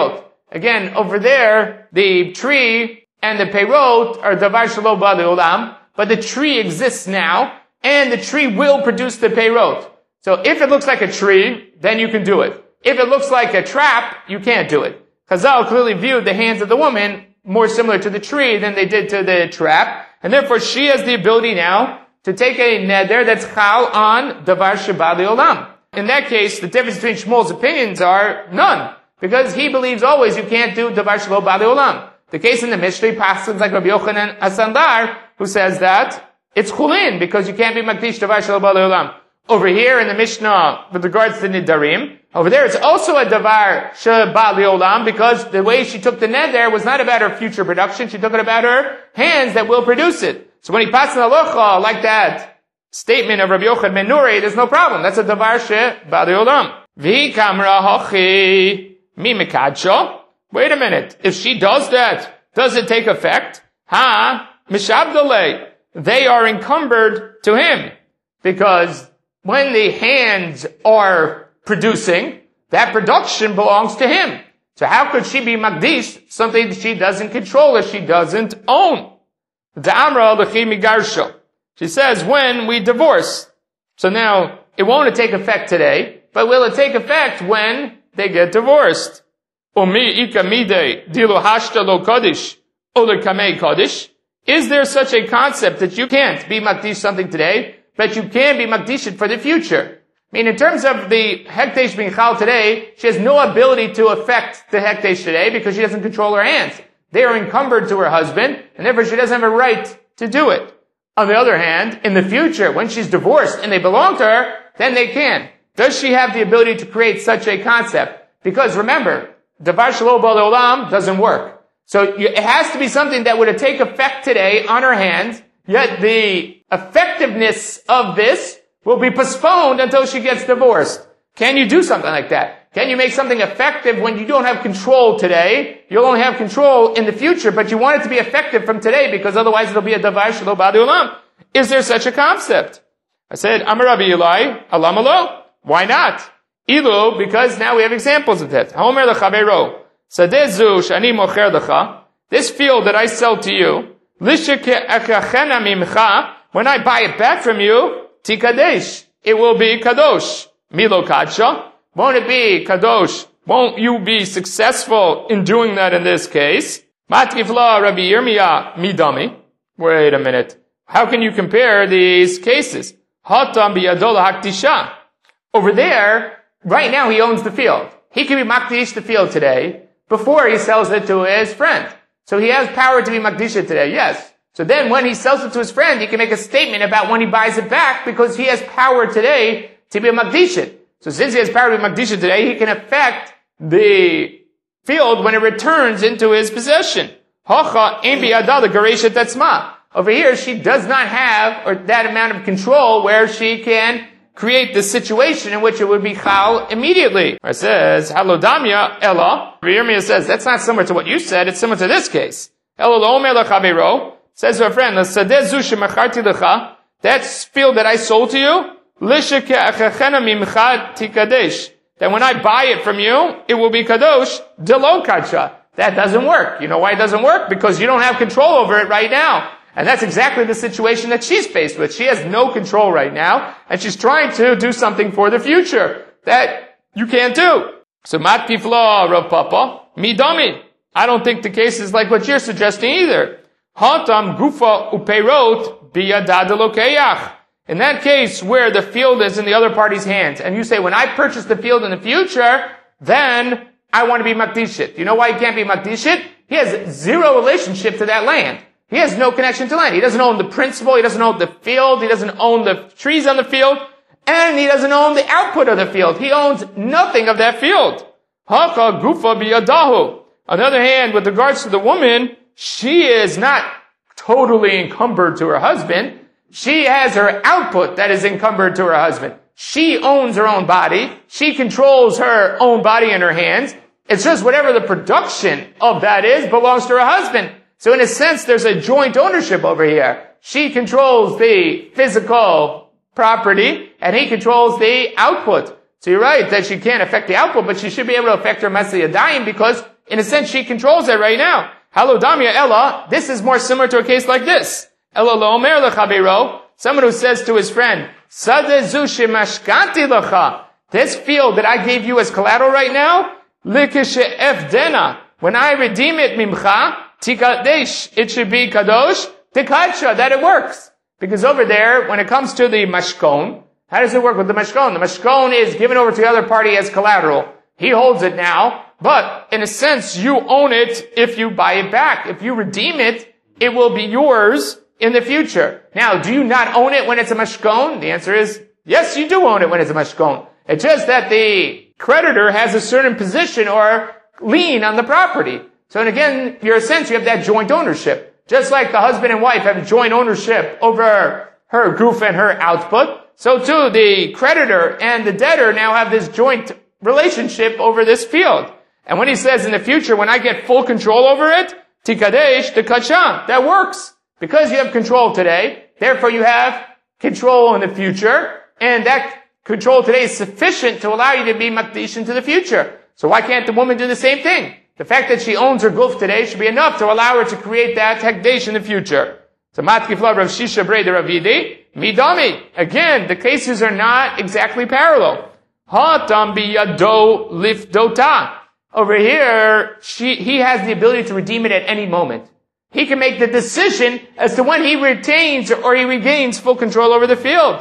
Again, over there, the tree and the peirot are davar shelo ba le'olam, but the tree exists now, and the tree will produce the peirot. So if it looks like a tree, then you can do it. If it looks like a trap, you can't do it. Chazal clearly viewed the hands of the woman more similar to the tree than they did to the trap, and therefore she has the ability now to take a neder that's chal on davar sheba le'olam. In that case, the difference between Shmuel's opinions are none, because he believes always you can't do davar shelo ba le'olam. The case in the Mishnah passes like Rabbi Yochanan Asandar, who says that it's chulin, because you can't be makdish davar shelo ba le'olam. Over here in the Mishnah, with regards to Nidarim, over there it's also a davar sheba le'olam, because the way she took the neder was not about her future production, she took it about her hands that will produce it. So when he passes an halacha like that statement of Rabbi Yochanan ben Nuri, there's no problem. That's a davar sheba le'olam. V'hi kamra hochi mi mekadsho. Wait a minute. If she does that, does it take effect? Mishabdale. They are encumbered to him. Because when the hands are producing, that production belongs to him. So how could she be magdish, something that she doesn't control or she doesn't own? Da'amra lechi migarsho. She says, when we divorce. So now, it won't take effect today, but will it take effect when they get divorced? Is there such a concept that you can't be makdish something today, but you can be makdish it for the future? I mean, in terms of the hekdesh being chal today, she has no ability to affect the hekdesh today because she doesn't control her hands. They are encumbered to her husband, and therefore she doesn't have a right to do it. On the other hand, in the future, when she's divorced and they belong to her, then they can. Does she have the ability to create such a concept? Because remember, davar shelo ba le'olam doesn't work. So it has to be something that would take effect today on her hands, yet the effectiveness of this will be postponed until she gets divorced. Can you do something like that? Can you make something effective when you don't have control today? You'll only have control in the future, but you want it to be effective from today because otherwise it'll be a davar shelo ba le'olam. Is there such a concept? I said, Amar Rabbi Eli, Alam alo. Why not? Ilu, because now we have examples of that. Haomer lechavero, sadeh zu shani mocher lecha, this field that I sell to you, lishke ekachena mimcha, when I buy it back from you, tikadesh, it will be kadosh. Milo kadsha, won't it be kadosh? Won't you be successful in doing that in this case? Matkifla Rabbi Yirmiyah midami. Wait a minute. How can you compare these cases? Hatam biyadol haktisha. Over there, right now he owns the field. He can be makdish the field today before he sells it to his friend. So he has power to be makdish it today, yes. So then when he sells it to his friend, he can make a statement about when he buys it back because he has power today to be makdish it. So since he has power to be makdish it today, he can affect the field when it returns into his possession. Hacha in biyadal gareshet etzma. Over here, she does not have that amount of control where she can create the situation in which it would be chal immediately. It says, halodamya ella. Yirmiyah says, that's not similar to what you said, it's similar to this case. Elo lo omer lechavero, says to a friend, l'sadeh zu shemacharti lecha, that field that I sold to you, lishke echachena mimcha tikadesh, that when I buy it from you, it will be kadosh, delo kadsha. That doesn't work. You know why it doesn't work? Because you don't have control over it right now. And that's exactly the situation that she's faced with. She has no control right now, and she's trying to do something for the future that you can't do. So matkifla Rav Papa, midami. I don't think the case is like what you're suggesting either. Hatam gufa upeirot biyadad elokeyach. In that case, where the field is in the other party's hands, and you say, when I purchase the field in the future, then I want to be makdishit. You know why he can't be makdishit? He has zero relationship to that land. He has no connection to land. He doesn't own the principal, he doesn't own the field, he doesn't own the trees on the field, and he doesn't own the output of the field. He owns nothing of that field. Haka gufa biyadahu. On the other hand, with regards to the woman, she is not totally encumbered to her husband. She has her output that is encumbered to her husband. She owns her own body. She controls her own body in her hands. It's just whatever the production of that is belongs to her husband. So in a sense, there's a joint ownership over here. She controls the physical property, and he controls the output. So you're right that she can't affect the output, but she should be able to affect her Maseh Yadayim because In a sense, she controls it right now. Halo damya ella, this is more similar to a case like this. Ella lo omer lechavero, someone who says to his friend, Sadezu shemashkanti lecha, this field that I gave you as collateral right now, likeshe efdena, when I redeem it mimcha, tikadesh, it should be kadosh, tikadsha, that it works. Because over there, when it comes to the mashkon, how does it work with the mashkon? The mashkon is given over to the other party as collateral. He holds it now, but in a sense, you own it if you buy it back. If you redeem it, it will be yours in the future. Now, do you not own it when it's a mashkon? The answer is, yes, you do own it when it's a mashkon. It's just that the creditor has a certain position or lien on the property. So, and again, in a sense, you have that joint ownership. Just like the husband and wife have joint ownership over her goof and her output, so too the creditor and the debtor now have this joint relationship over this field. And when he says in the future, when I get full control over it, tikadesh, tikacha, that works. Because you have control today, therefore you have control in the future, and that control today is sufficient to allow you to be makdish into the future. So why can't the woman do the same thing? The fact that she owns her goof today should be enough to allow her to create that hekdesh in the future. So matkifla Rav Shisha Brei de Ravidi, midami. Again, the cases are not exactly parallel. Hatam biyado lifdota. Over here, he has the ability to redeem it at any moment. He can make the decision as to when he retains or he regains full control over the field.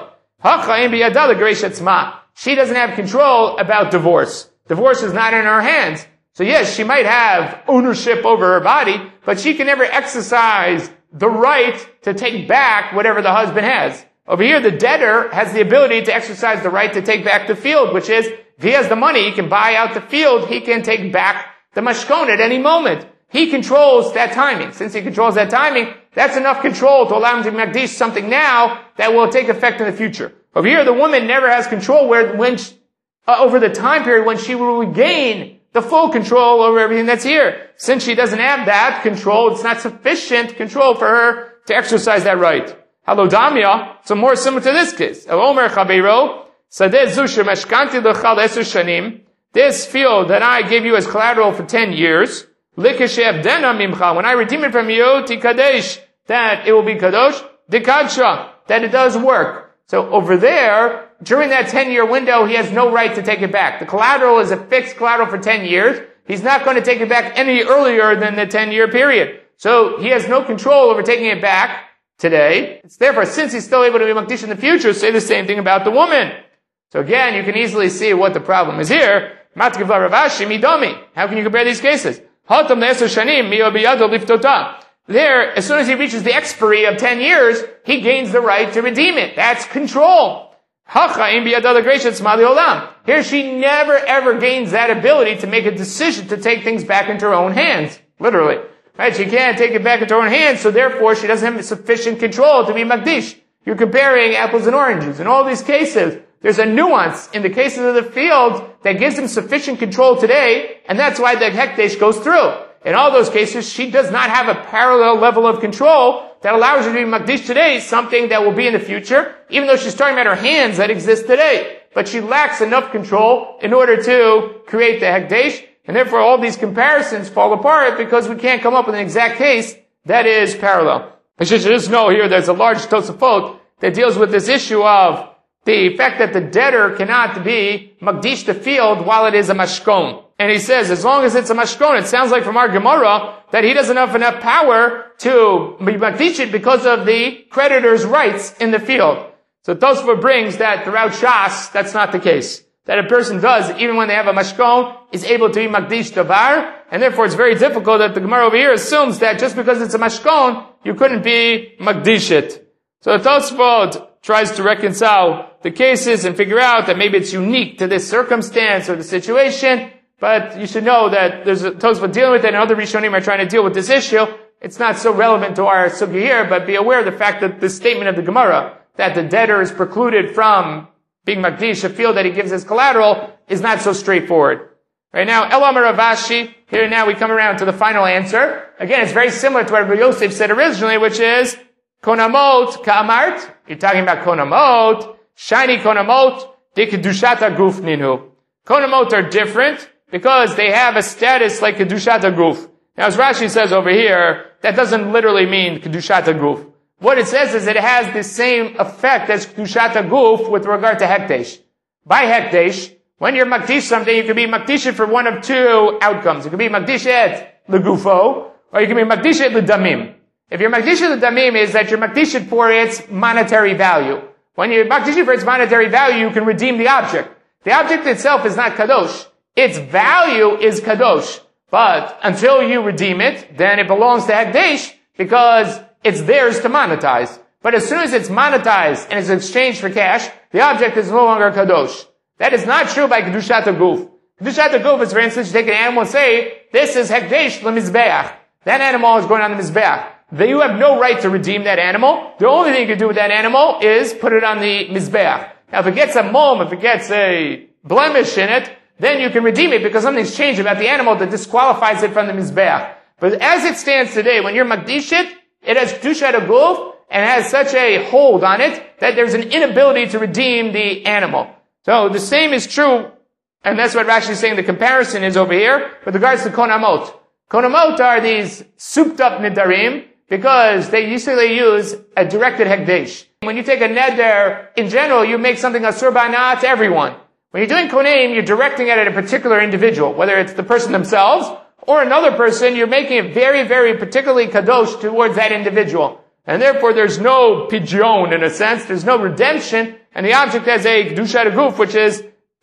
She doesn't have control about divorce. Divorce is not in her hands. So yes, she might have ownership over her body, but she can never exercise the right to take back whatever the husband has. Over here, the debtor has the ability to exercise the right to take back the field, which is, if he has the money, he can buy out the field, he can take back the mashkon at any moment. He controls that timing. Since he controls that timing, that's enough control to allow him to makdish something now that will take effect in the future. Over here, the woman never has control over the time period when she will regain the full control over everything that's here. Since she doesn't have that control, it's not sufficient control for her to exercise that right. Halo damya, so more similar to this case. Omer chabero, sadeh zu shemashkanti lechal 10 shanim, this field that I gave you as collateral for 10 years, likeshe evdena mimcha, when I redeem it from you, tikadesh, that it will be kadosh, dikadsha, that it does work. So over there, during that 10-year window, he has no right to take it back. The collateral is a fixed collateral for 10 years. He's not going to take it back any earlier than the 10-year period. So he has no control over taking it back today. It's therefore, since he's still able to be makdish in the future, say the same thing about the woman. So again, you can easily see what the problem is here. Matkivla Ravashi midomi. How can you compare these cases? Hatam le'eser shanim miyobiyado liftota. There, as soon as he reaches the expiry of 10 years, he gains the right to redeem it. That's control. Here she never ever gains that ability to make a decision to take things back into her own hands. Literally. Right? She can't take it back into her own hands, so therefore she doesn't have sufficient control to be makdish. You're comparing apples and oranges. In all these cases, there's a nuance in the cases of the field that gives him sufficient control today, and that's why the hekdesh goes through. In all those cases, she does not have a parallel level of control that allows her to be makdish today, something that will be in the future, even though she's talking about her hands that exist today. But she lacks enough control in order to create the hekdesh, and therefore all these comparisons fall apart because we can't come up with an exact case that is parallel. I should just know here there's a large Tosafot that deals with this issue of the fact that the debtor cannot be makdish the field while it is a mashkon. And he says, as long as it's a mashkon, it sounds like from our Gemara that he doesn't have enough power to be makdish it because of the creditor's rights in the field. So Tosfot brings that throughout Shas, that's not the case. That a person does, even when they have a mashkon, is able to be makdish davar, and therefore it's very difficult that the Gemara over here assumes that just because it's a mashkon, you couldn't be makdish it. So Tosfot tries to reconcile the cases and figure out that maybe it's unique to this circumstance or the situation, but you should know that there's a Tosfot dealing with it and other Rishonim are trying to deal with this issue. It's not so relevant to our sugya here, but be aware of the fact that the statement of the Gemara, that the debtor is precluded from being makdish, a field that he gives as collateral, is not so straightforward. Right now, Elam Ravashi, here now we come around to the final answer. Again, it's very similar to what Rabbi Yosef said originally, which is, Konamot ka'amart, you're talking about konamot, shiny konamot, dikedushata guf ninu. Konamot are different because they have a status like Kedushat HaGuf. Now, as Rashi says over here, that doesn't literally mean Kedushat HaGuf. What it says is it has the same effect as Kedushat HaGuf with regard to Hekdesh. By Hekdesh, when you're Makdish something, you can be Makdish it for one of two outcomes. You can be Makdish it Legufo, or you can be Makdish it Ledamim. If you're Makdish it Ledamim, is that you're Makdish it for its monetary value. When you're Makdish it for its monetary value, you can redeem the object. The object itself is not Kadosh. Its value is Kadosh. But until you redeem it, then it belongs to Hekdesh because it's theirs to monetize. But as soon as it's monetized and is exchanged for cash, the object is no longer Kadosh. That is not true by Kedushat HaGuf. Kedushat HaGuf is, for instance, you take an animal and say, this is Hekdesh LeMizbeach. That animal is going on the Mizbeach. Then you have no right to redeem that animal. The only thing you can do with that animal is put it on the Mizbeach. Now if it gets a mom, if it gets a blemish in it, then you can redeem it because something's changed about the animal that disqualifies it from the Mizbeach. But as it stands today, when you're Makdish it has Kedushat HaGuf and has such a hold on it that there's an inability to redeem the animal. So the same is true, and that's what Rashi is saying the comparison is over here with regards to Konamot. Konamot are these souped up Nidarim because they usually use a directed Hekdesh. When you take a Neder, in general, you make something Asur Ba'ana to everyone. When you're doing Konaim, you're directing it at a particular individual, whether it's the person themselves or another person, you're making it very, very particularly Kadosh towards that individual. And therefore there's no pidyon in a sense, there's no redemption, and the object has a Kedushat HaGuf, which is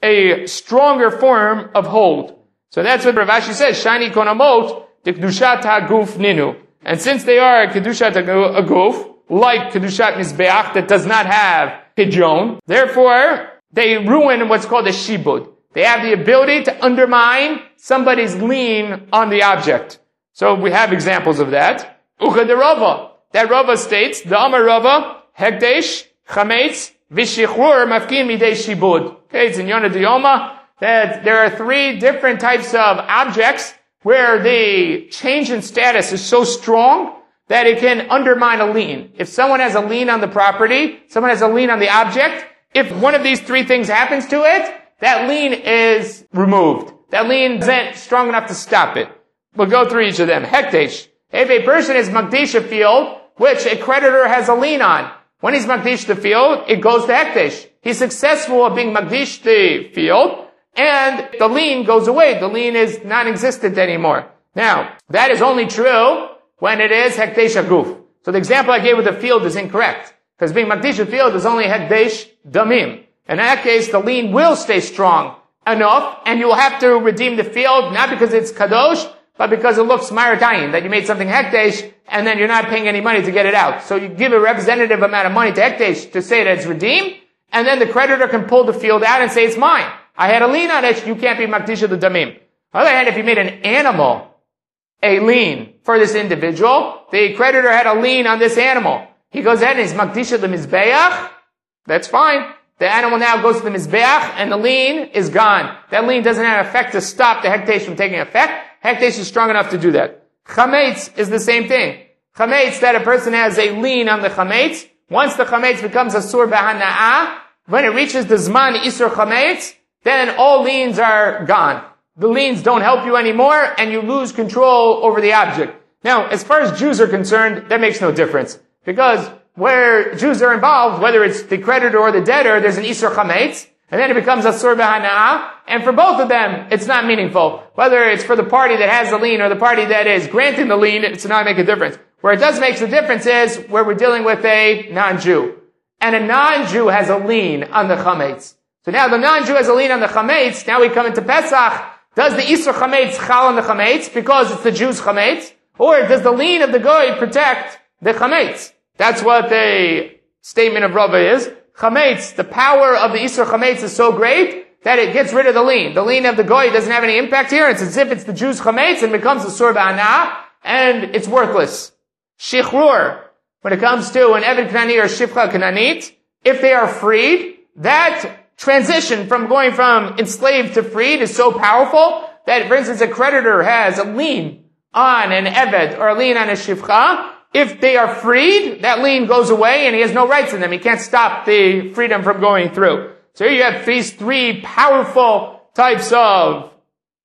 a stronger form of hold. So that's what Rav Ashi says, Shani Konamot, the Kedushat HaGuf Ninu. And since they are Kedushat HaGuf, like Kedushat Mizbeach, that does not have pidyon, therefore they ruin what's called a shibud. They have the ability to undermine somebody's lien on the object. So we have examples of that. Ucha de Rava. That Rava states, the Amar Rava, Hekdesh, Chametz, Vishichur, Mafkin Midei Shibud. Okay, it's in Yonah Diyoma, that there are three different types of objects where the change in status is so strong that it can undermine a lien. If someone has a lien on the property, someone has a lien on the object, if one of these three things happens to it, that lien is removed. That lien isn't strong enough to stop it. We'll go through each of them. Hekdesh. If a person is Makdish a field, which a creditor has a lien on, when he's Makdish the field, it goes to Hekdesh. He's successful at being Makdish the field, and the lien goes away. The lien is non-existent anymore. Now, that is only true when it is Hekdesh HaGuf. So the example I gave with the field is incorrect, because being Makdish the field is only Hekdesh Damim. In that case, the lien will stay strong enough, and you will have to redeem the field, not because it's Kadosh, but because it looks Maritayin, that you made something Hekdesh, and then you're not paying any money to get it out. So you give a representative amount of money to Hekdesh to say that it's redeemed, and then the creditor can pull the field out and say, it's mine. I had a lien on it, you can't be Makdish the Damim. On the other hand, if you made an animal a lien for this individual, the creditor had a lien on this animal. He goes ahead and he's Makdish the Mizbeach, that's fine. The animal now goes to the Mizbeach, and the lien is gone. That lien doesn't have effect to stop the Hekdesh from taking effect. Hekdesh is strong enough to do that. Chametz is the same thing. Chametz, that a person has a lien on the Chametz. Once the Chametz becomes Asur B'Hana'ah, when it reaches the Zman Isur Chametz, then all liens are gone. The liens don't help you anymore, and you lose control over the object. Now, as far as Jews are concerned, that makes no difference. Because where Jews are involved, whether it's the creditor or the debtor, there's an Isur Chametz, and then it becomes Asur B'Hana'ah, and for both of them, it's not meaningful. Whether it's for the party that has the lien or the party that is granting the lien, it's not make a difference. Where it does make a difference is where we're dealing with a non-Jew. And a non-Jew has a lien on the Chametz. So now the non-Jew has a lien on the Chametz, now we come into Pesach. Does the Isur Chametz chal on the Chametz because it's the Jew's Chametz? Or does the lien of the Goy protect the Chametz? That's what the statement of Rava is. Chametz, the power of the Isur Chametz is so great that it gets rid of the lien. The lien of the Goy doesn't have any impact here. It's as if it's the Jew's Chametz and becomes Asur B'Hana'ah, and it's worthless. Shichrur, when it comes to an Eved Knani or Shifcha Knanit, if they are freed, that transition from going from enslaved to freed is so powerful that, for instance, a creditor has a lien on an Eved or a lien on a Shifcha. If they are freed, that lien goes away and he has no rights in them. He can't stop the freedom from going through. So here you have these three powerful types of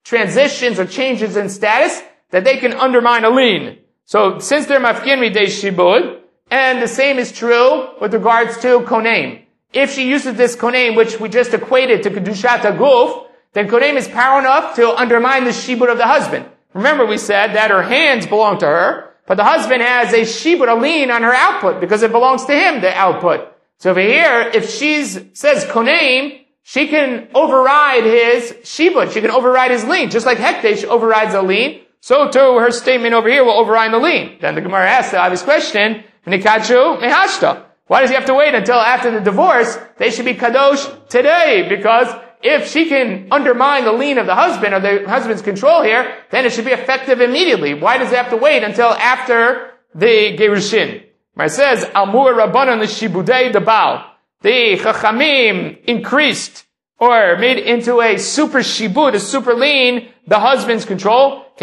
transitions or changes in status that they can undermine a lien. So since they're mafkin midei shibud, and the same is true with regards to konem. If she uses this konem, which we just equated to kedushat haguf, then konem is power enough to undermine the shibud of the husband. Remember we said that her hands belong to her, but the husband has a shibud, a lien on her output, because it belongs to him, the output. So over here, if she says konem, she can override his shibud, she can override his lien, just like hekdesh overrides a lien, so too her statement over here will override the lien. Then the Gemara asks the obvious question, Nikachu mehashta. Why does he have to wait until after the divorce? They should be kadosh today, because if she can undermine the lien of the husband or the husband's control here, then it should be effective immediately. Why does it have to wait until after the gerushin? It says, Almur Rabbanan l'shibudei debal. The Chachamim increased or made into a super shibud, a super lien, the husband's control, so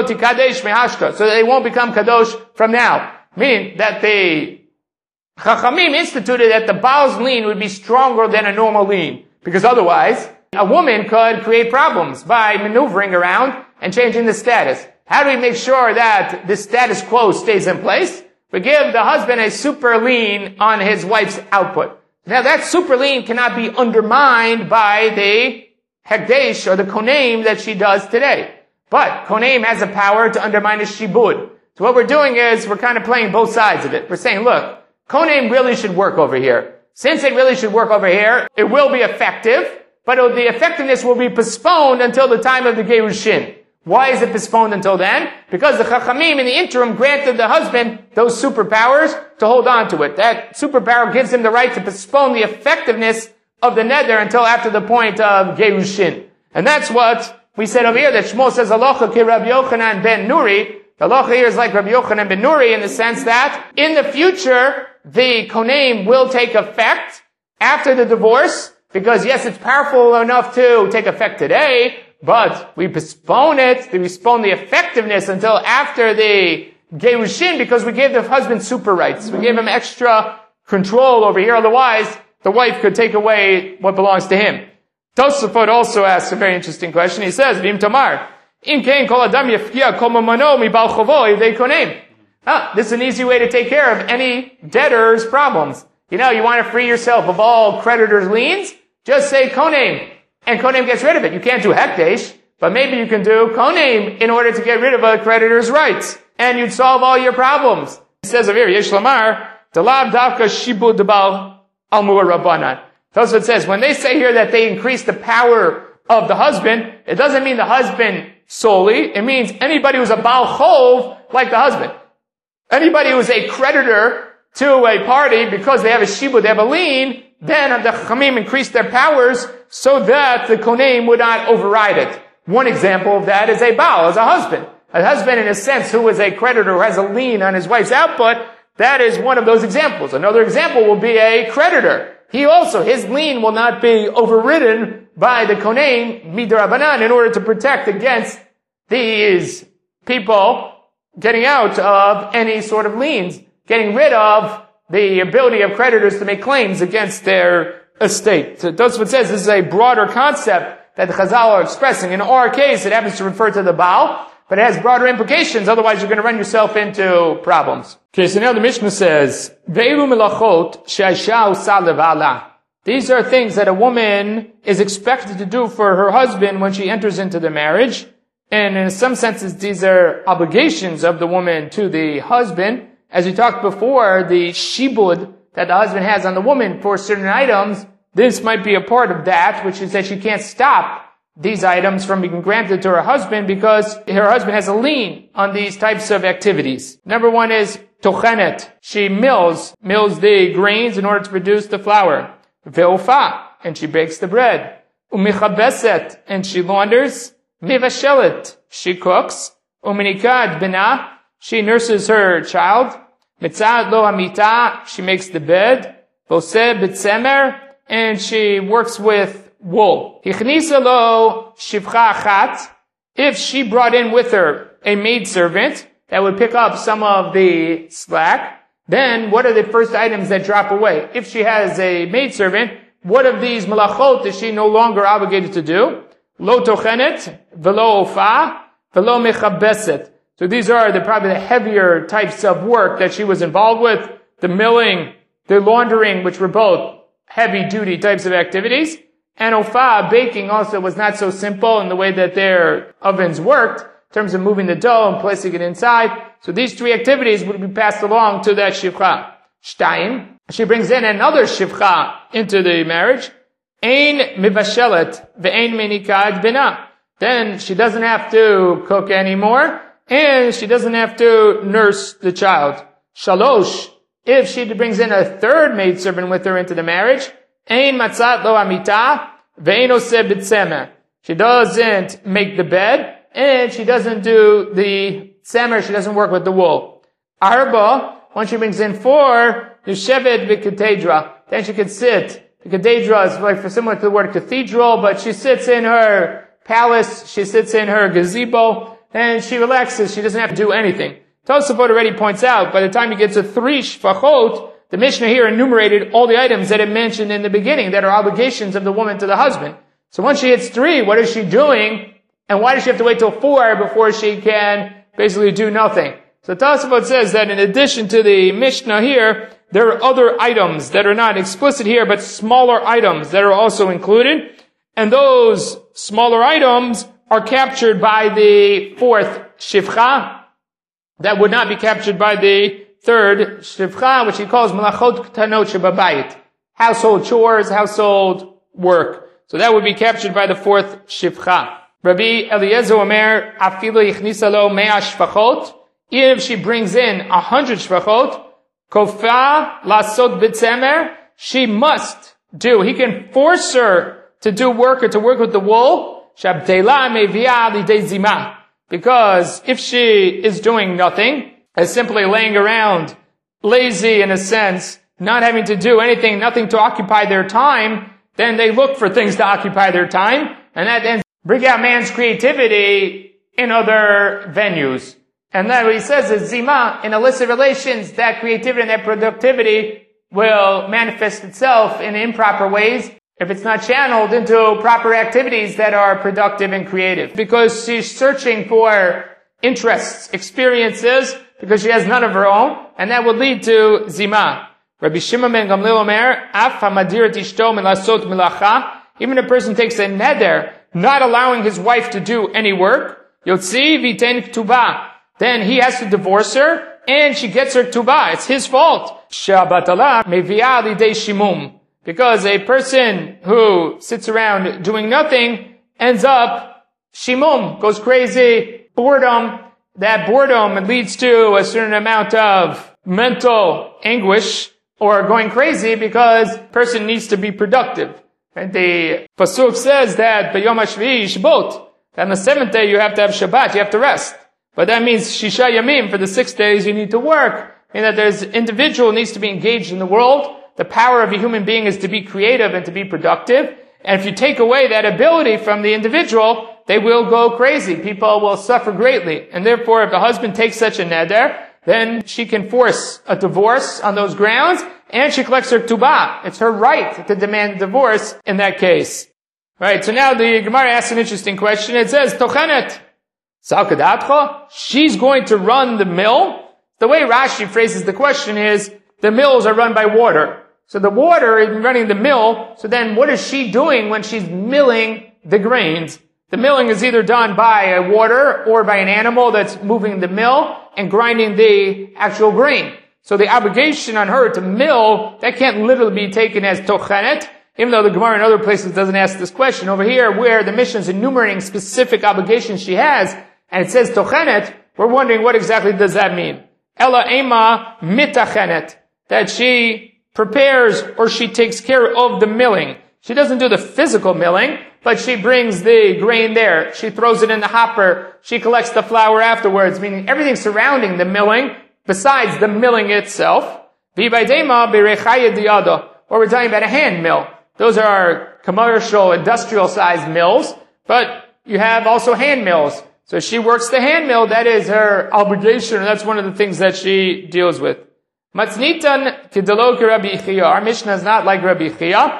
that they won't become kadosh from now. Meaning that the Chachamim instituted that the Baal's lien would be stronger than a normal lien. Because otherwise, a woman could create problems by maneuvering around and changing the status. How do we make sure that the status quo stays in place? We give the husband a super lien on his wife's output. Now that super lien cannot be undermined by the hekdesh or the konem that she does today. But konem has the power to undermine a shibud. So what we're doing is we're kind of playing both sides of it. We're saying, look, konem really should work over here. Since it really should work over here, it will be effective, but the effectiveness will be postponed until the time of the gerushin. Why is it postponed until then? Because the Chachamim in the interim granted the husband those superpowers to hold on to it. That superpower gives him the right to postpone the effectiveness of the neder until after the point of gerushin. And that's what we said over here, that Shmuel says, Halacha ki Rabbi Yochanan ben Nuri. The halacha here is like Rabbi Yochanan ben Nuri in the sense that in the future, the konem will take effect after the divorce, because yes, it's powerful enough to take effect today, but we postpone it, we postpone the effectiveness until after the gerushin, because we gave the husband super rights. We gave him extra control over here, otherwise the wife could take away what belongs to him. Tosafot also asks a very interesting question. He says, V'im Tamar, Im kein kol adam yefkia kol mamano mibal chovo yivdei konem. This is an easy way to take care of any debtor's problems. You want to free yourself of all creditors' liens? Just say konem, and konem gets rid of it. You can't do hekdesh, but maybe you can do konem in order to get rid of a creditor's rights, and you'd solve all your problems. It says over here, Yesh Lamar, Delav davka shibud debal almur rabbanan. That's what it says. When they say here that they increase the power of the husband, it doesn't mean the husband solely. It means anybody who's a Baal Chov, like the husband. Anybody who's a creditor to a party because they have a shibud, they have a lien, then the Chachamim increased their powers so that the konem would not override it. One example of that is a Baal, as a husband. A husband, in a sense, who is a creditor, who has a lien on his wife's output, that is one of those examples. Another example will be a creditor. His lien will not be overridden by the konem midrabanan in order to protect against these people getting out of any sort of liens, getting rid of the ability of creditors to make claims against their estate. So Tosfot says this is a broader concept that the Chazal are expressing. In our case, it happens to refer to the Baal, but it has broader implications, otherwise you're going to run yourself into problems. Okay, so now the Mishnah says, Ve'elu melachot she'aisha usa le'ba'ala. These are things that a woman is expected to do for her husband when she enters into the marriage. And in some senses, these are obligations of the woman to the husband. As we talked before, the shibud that the husband has on the woman for certain items, this might be a part of that, which is that she can't stop these items from being granted to her husband because her husband has a lien on these types of activities. Number one is tochenet. She mills the grains in order to produce the flour. Ve'ofa, and she bakes the bread. Umichabeset, and she launders. Mivashelet, she cooks. Uminikad bina, she nurses her child. Mitzad lo hamita, she makes the bed. Voseh b'tzemer, and she works with wool. Hichnisa lo shivcha achat, if she brought in with her a maidservant that would pick up some of the slack, then what are the first items that drop away? If she has a maidservant, what of these malachot is she no longer obligated to do? lo tochenet, velo ofa, velo mechabeset. So these are probably the heavier types of work that she was involved with. The milling, the laundering, which were both heavy-duty types of activities. And ofa, baking, also was not so simple in the way that their ovens worked, in terms of moving the dough and placing it inside. So these three activities would be passed along to that shivcha. Shtayim, she brings in another shivcha into the marriage. Ein mivashelet ve'ein menikad bina. Then she doesn't have to cook anymore, and she doesn't have to nurse the child. Shalosh, if she brings in a third maidservant with her into the marriage, ein matzat lo amita ve'ein oseh b'tzemer. She doesn't make the bed, and she doesn't do the tzemer, she doesn't work with the wool. Arba, once she brings in four, yeshevet v'katedra, then she can sit. The katedra is like similar to the word cathedral, but she sits in her palace, she sits in her gazebo, and she relaxes, she doesn't have to do anything. Tosafot already points out, by the time you get to 3 shfachot, the Mishnah here enumerated all the items that it mentioned in the beginning that are obligations of the woman to the husband. So once she hits 3, what is she doing? And why does she have to wait till 4 before she can basically do nothing? So Tosafot says that in addition to the Mishnah here, there are other items that are not explicit here, but smaller items that are also included. And those smaller items are captured by the 4th shivcha, that would not be captured by the 3rd shivcha, which he calls melachot ktanot shebabayit, household chores, household work. So that would be captured by the 4th shivcha. Rabbi Eliezer Omer, afilu yichnisa lo mea shvachot, even if she brings in 100 shvachot, kofa lasot b'tzemer, she must do. He can force her to do work or to work with the wool, shabtela mevia lidei zima. Because if she is doing nothing, as simply laying around, lazy in a sense, not having to do anything, nothing to occupy their time, then they look for things to occupy their time, and that then bring out man's creativity in other venues. And that what he says is zima, in illicit relations, that creativity and that productivity will manifest itself in improper ways if it's not channeled into proper activities that are productive and creative. Because she's searching for interests, experiences, because she has none of her own, and that would lead to zima. Rabbi Shimon ben Gamliel Omer, af hamadir et ishto milasot milacha, even a person takes a neder, not allowing his wife to do any work, yotzi v'ten ktubah, then he has to divorce her, and she gets her ktubah. It's his fault. She'abatala mevi'ah lidei shimum. Because a person who sits around doing nothing ends up shimum, goes crazy, boredom. That boredom leads to a certain amount of mental anguish or going crazy because the person needs to be productive. And the Pasuk says that B'yom HaShvi'i Yishbot, that on the 7th day you have to have Shabbat, you have to rest. But that means Shisha Yamim, for the 6 days you need to work. And that there's individual needs to be engaged in the world. The power of a human being is to be creative and to be productive. And if you take away that ability from the individual, they will go crazy. People will suffer greatly. And therefore, if the husband takes such a neder, then she can force a divorce on those grounds, and she collects her ktubah. It's her right to demand a divorce in that case. Right, so now the Gemara asks an interesting question. It says, Tochenet, Salkadatcha, she's going to run the mill. The way Rashi phrases the question is, the mills are run by water. So the water is running the mill, so then what is she doing when she's milling the grains? The milling is either done by a water or by an animal that's moving the mill and grinding the actual grain. So the obligation on her to mill, that can't literally be taken as tochenet, even though the Gemara in other places doesn't ask this question. Over here, where the Mishnah is enumerating specific obligations she has, and it says tochenet, we're wondering what exactly does that mean. Ela ema mitachenet, that she prepares or she takes care of the milling. She doesn't do the physical milling, but she brings the grain there. She throws it in the hopper. She collects the flour afterwards, meaning everything surrounding the milling, besides the milling itself. Or we're talking about a hand mill. Those are commercial, industrial-sized mills, but you have also hand mills. So she works the hand mill. That is her obligation, and that's one of the things that she deals with. Matznitan kidalo Rabbi Chia. Our Mishnah is not like Rabbi Chia.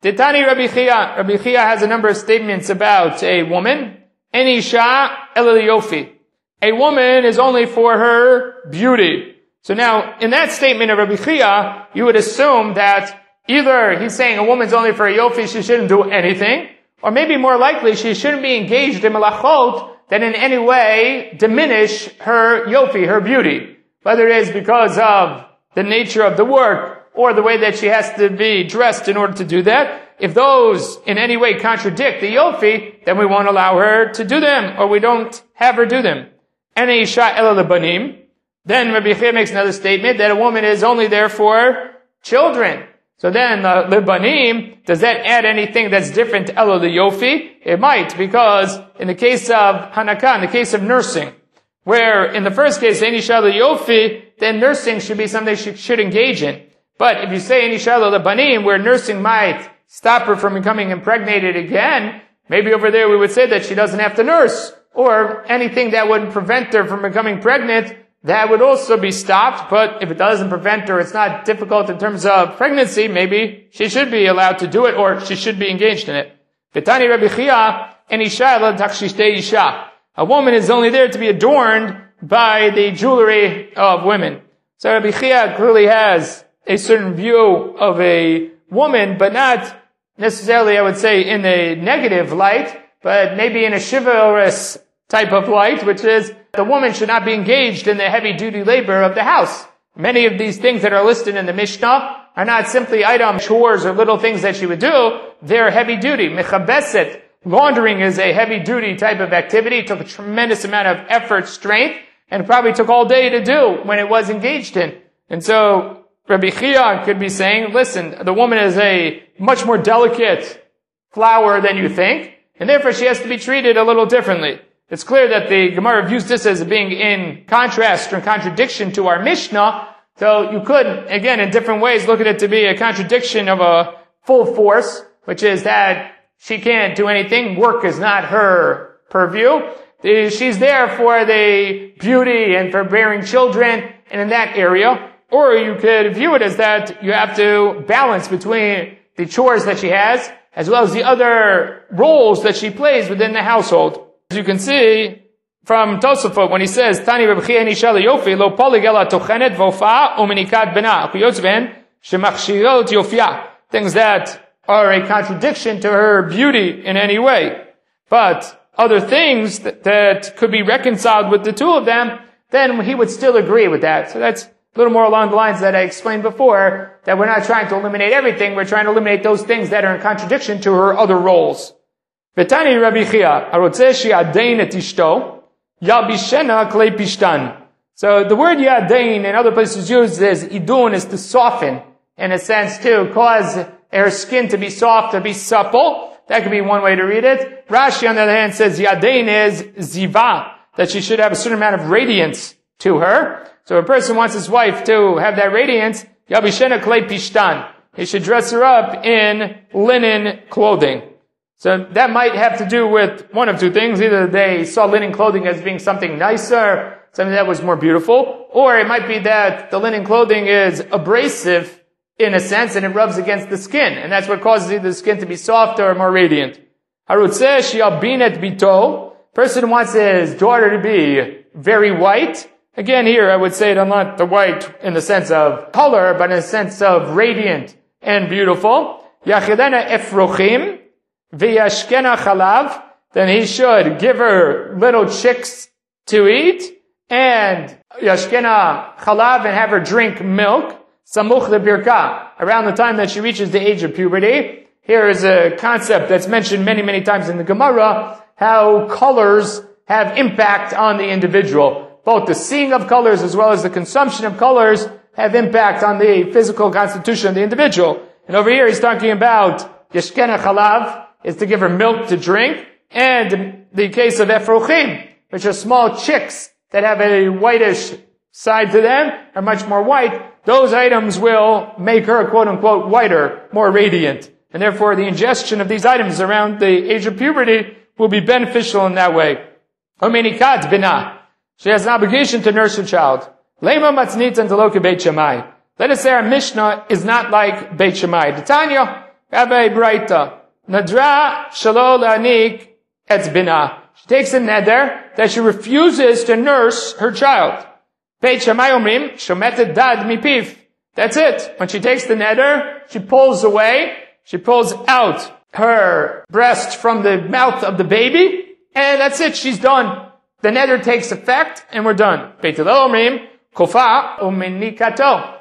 Titani Rabbi Chia. Rabbi Chia has a number of statements about a woman. En isha ela liyofi. A woman is only for her beauty. So now, in that statement of Rabbi Chia, you would assume that either he's saying a woman's only for a yofi, she shouldn't do anything, or maybe more likely, she shouldn't be engaged in malachot that in any way diminish her yofi, her beauty. Whether it is because of the nature of the work, or the way that she has to be dressed in order to do that. If those in any way contradict the yofi, then we won't allow her to do them, or we don't have her do them. En isha ela lebanim. Then Rabbi Chia makes another statement that a woman is only there for children. So then, lebanim, does that add anything that's different to ela liyofi? It might, because in the case of hanaka, in the case of nursing, where in the first case, en isha liyofi, then nursing should be something she should engage in. But if you say en isha lebanim, where nursing might stop her from becoming impregnated again, maybe over there we would say that she doesn't have to nurse, or anything that would prevent her from becoming pregnant, that would also be stopped. But if it doesn't prevent her, it's not difficult in terms of pregnancy, maybe she should be allowed to do it, or she should be engaged in it. V'tani Rabbi Chia, en isha ela tachshishtei isha. A woman is only there to be adorned by the jewelry of women. So Rabbi Chia clearly has a certain view of a woman, but not necessarily, I would say, in a negative light, but maybe in a chivalrous type of light, which is the woman should not be engaged in the heavy-duty labor of the house. Many of these things that are listed in the Mishnah are not simply item chores or little things that she would do. They're heavy-duty. Mechabeset, laundering is a heavy-duty type of activity. It took a tremendous amount of effort, strength, and probably took all day to do when it was engaged in. And so Rabbi Chia could be saying, listen, the woman is a much more delicate flower than you think, and therefore she has to be treated a little differently. It's clear that the Gemara views this as being in contrast or in contradiction to our Mishnah, so you could, again, in different ways, look at it to be a contradiction of a full force, which is that she can't do anything, work is not her purview. She's there for the beauty and for bearing children, and in that area. Or you could view it as that you have to balance between the chores that she has, as well as the other roles that she plays within the household. As you can see from Tosafot, when he says, Tani Rabbi Chia en isha liyofi, lo polig ela tochenet vofa umenikat bena, achiyot shemachshirot yofia. Things that are a contradiction to her beauty in any way. But other things that could be reconciled with the two of them, then he would still agree with that. So that's a little more along the lines that I explained before, that we're not trying to eliminate everything, we're trying to eliminate those things that are in contradiction to her other roles. V'tani Rabbi Chia, harotzeh she'adein et ishto, yabishena klei pishtan. So the word yadein in other places used as idun is to soften, in a sense to cause her skin to be soft, to be supple. That could be one way to read it. Rashi, on the other hand, says yadein is ziva, that she should have a certain amount of radiance to her. So if a person wants his wife to have that radiance, yabishena klei pishtan. He should dress her up in linen clothing. So that might have to do with one of two things. Either they saw linen clothing as being something nicer, something that was more beautiful, or it might be that the linen clothing is abrasive in a sense and it rubs against the skin, and that's what causes either the skin to be softer or more radiant. Harutzeh shi'albinet bito. Person wants his daughter to be very white. Again, here I would say not the white in the sense of color, but in the sense of radiant and beautiful. Yachidena efrochim. V'yashkena chalav, then he should give her little chicks to eat, and yashkena chalav, and have her drink milk, samuch lebirka, around the time that she reaches the age of puberty. Here is a concept that's mentioned many, many times in the Gemara, how colors have impact on the individual. Both the seeing of colors as well as the consumption of colors have impact on the physical constitution of the individual. And over here he's talking about yashkena chalav, is to give her milk to drink, and the case of efrochim, which are small chicks that have a whitish side to them, are much more white. Those items will make her, quote-unquote, whiter, more radiant. And therefore, the ingestion of these items around the age of puberty will be beneficial in that way. Omenikat bina. She has an obligation to nurse her child. Lema matznit and deloke Beit Shammai. Let us say our Mishnah is not like Beit Shammai. Tanya, have a braita. Nadra shelo la'anik etz bina. She takes a neder that she refuses to nurse her child. Beit Shammai omrim, shometet dad mipiv. That's it. When she takes the neder, she pulls away, she pulls out her breast from the mouth of the baby, and that's it, she's done. The neder takes effect, and we're done. Beit Hillel omrim, kofa uminikato.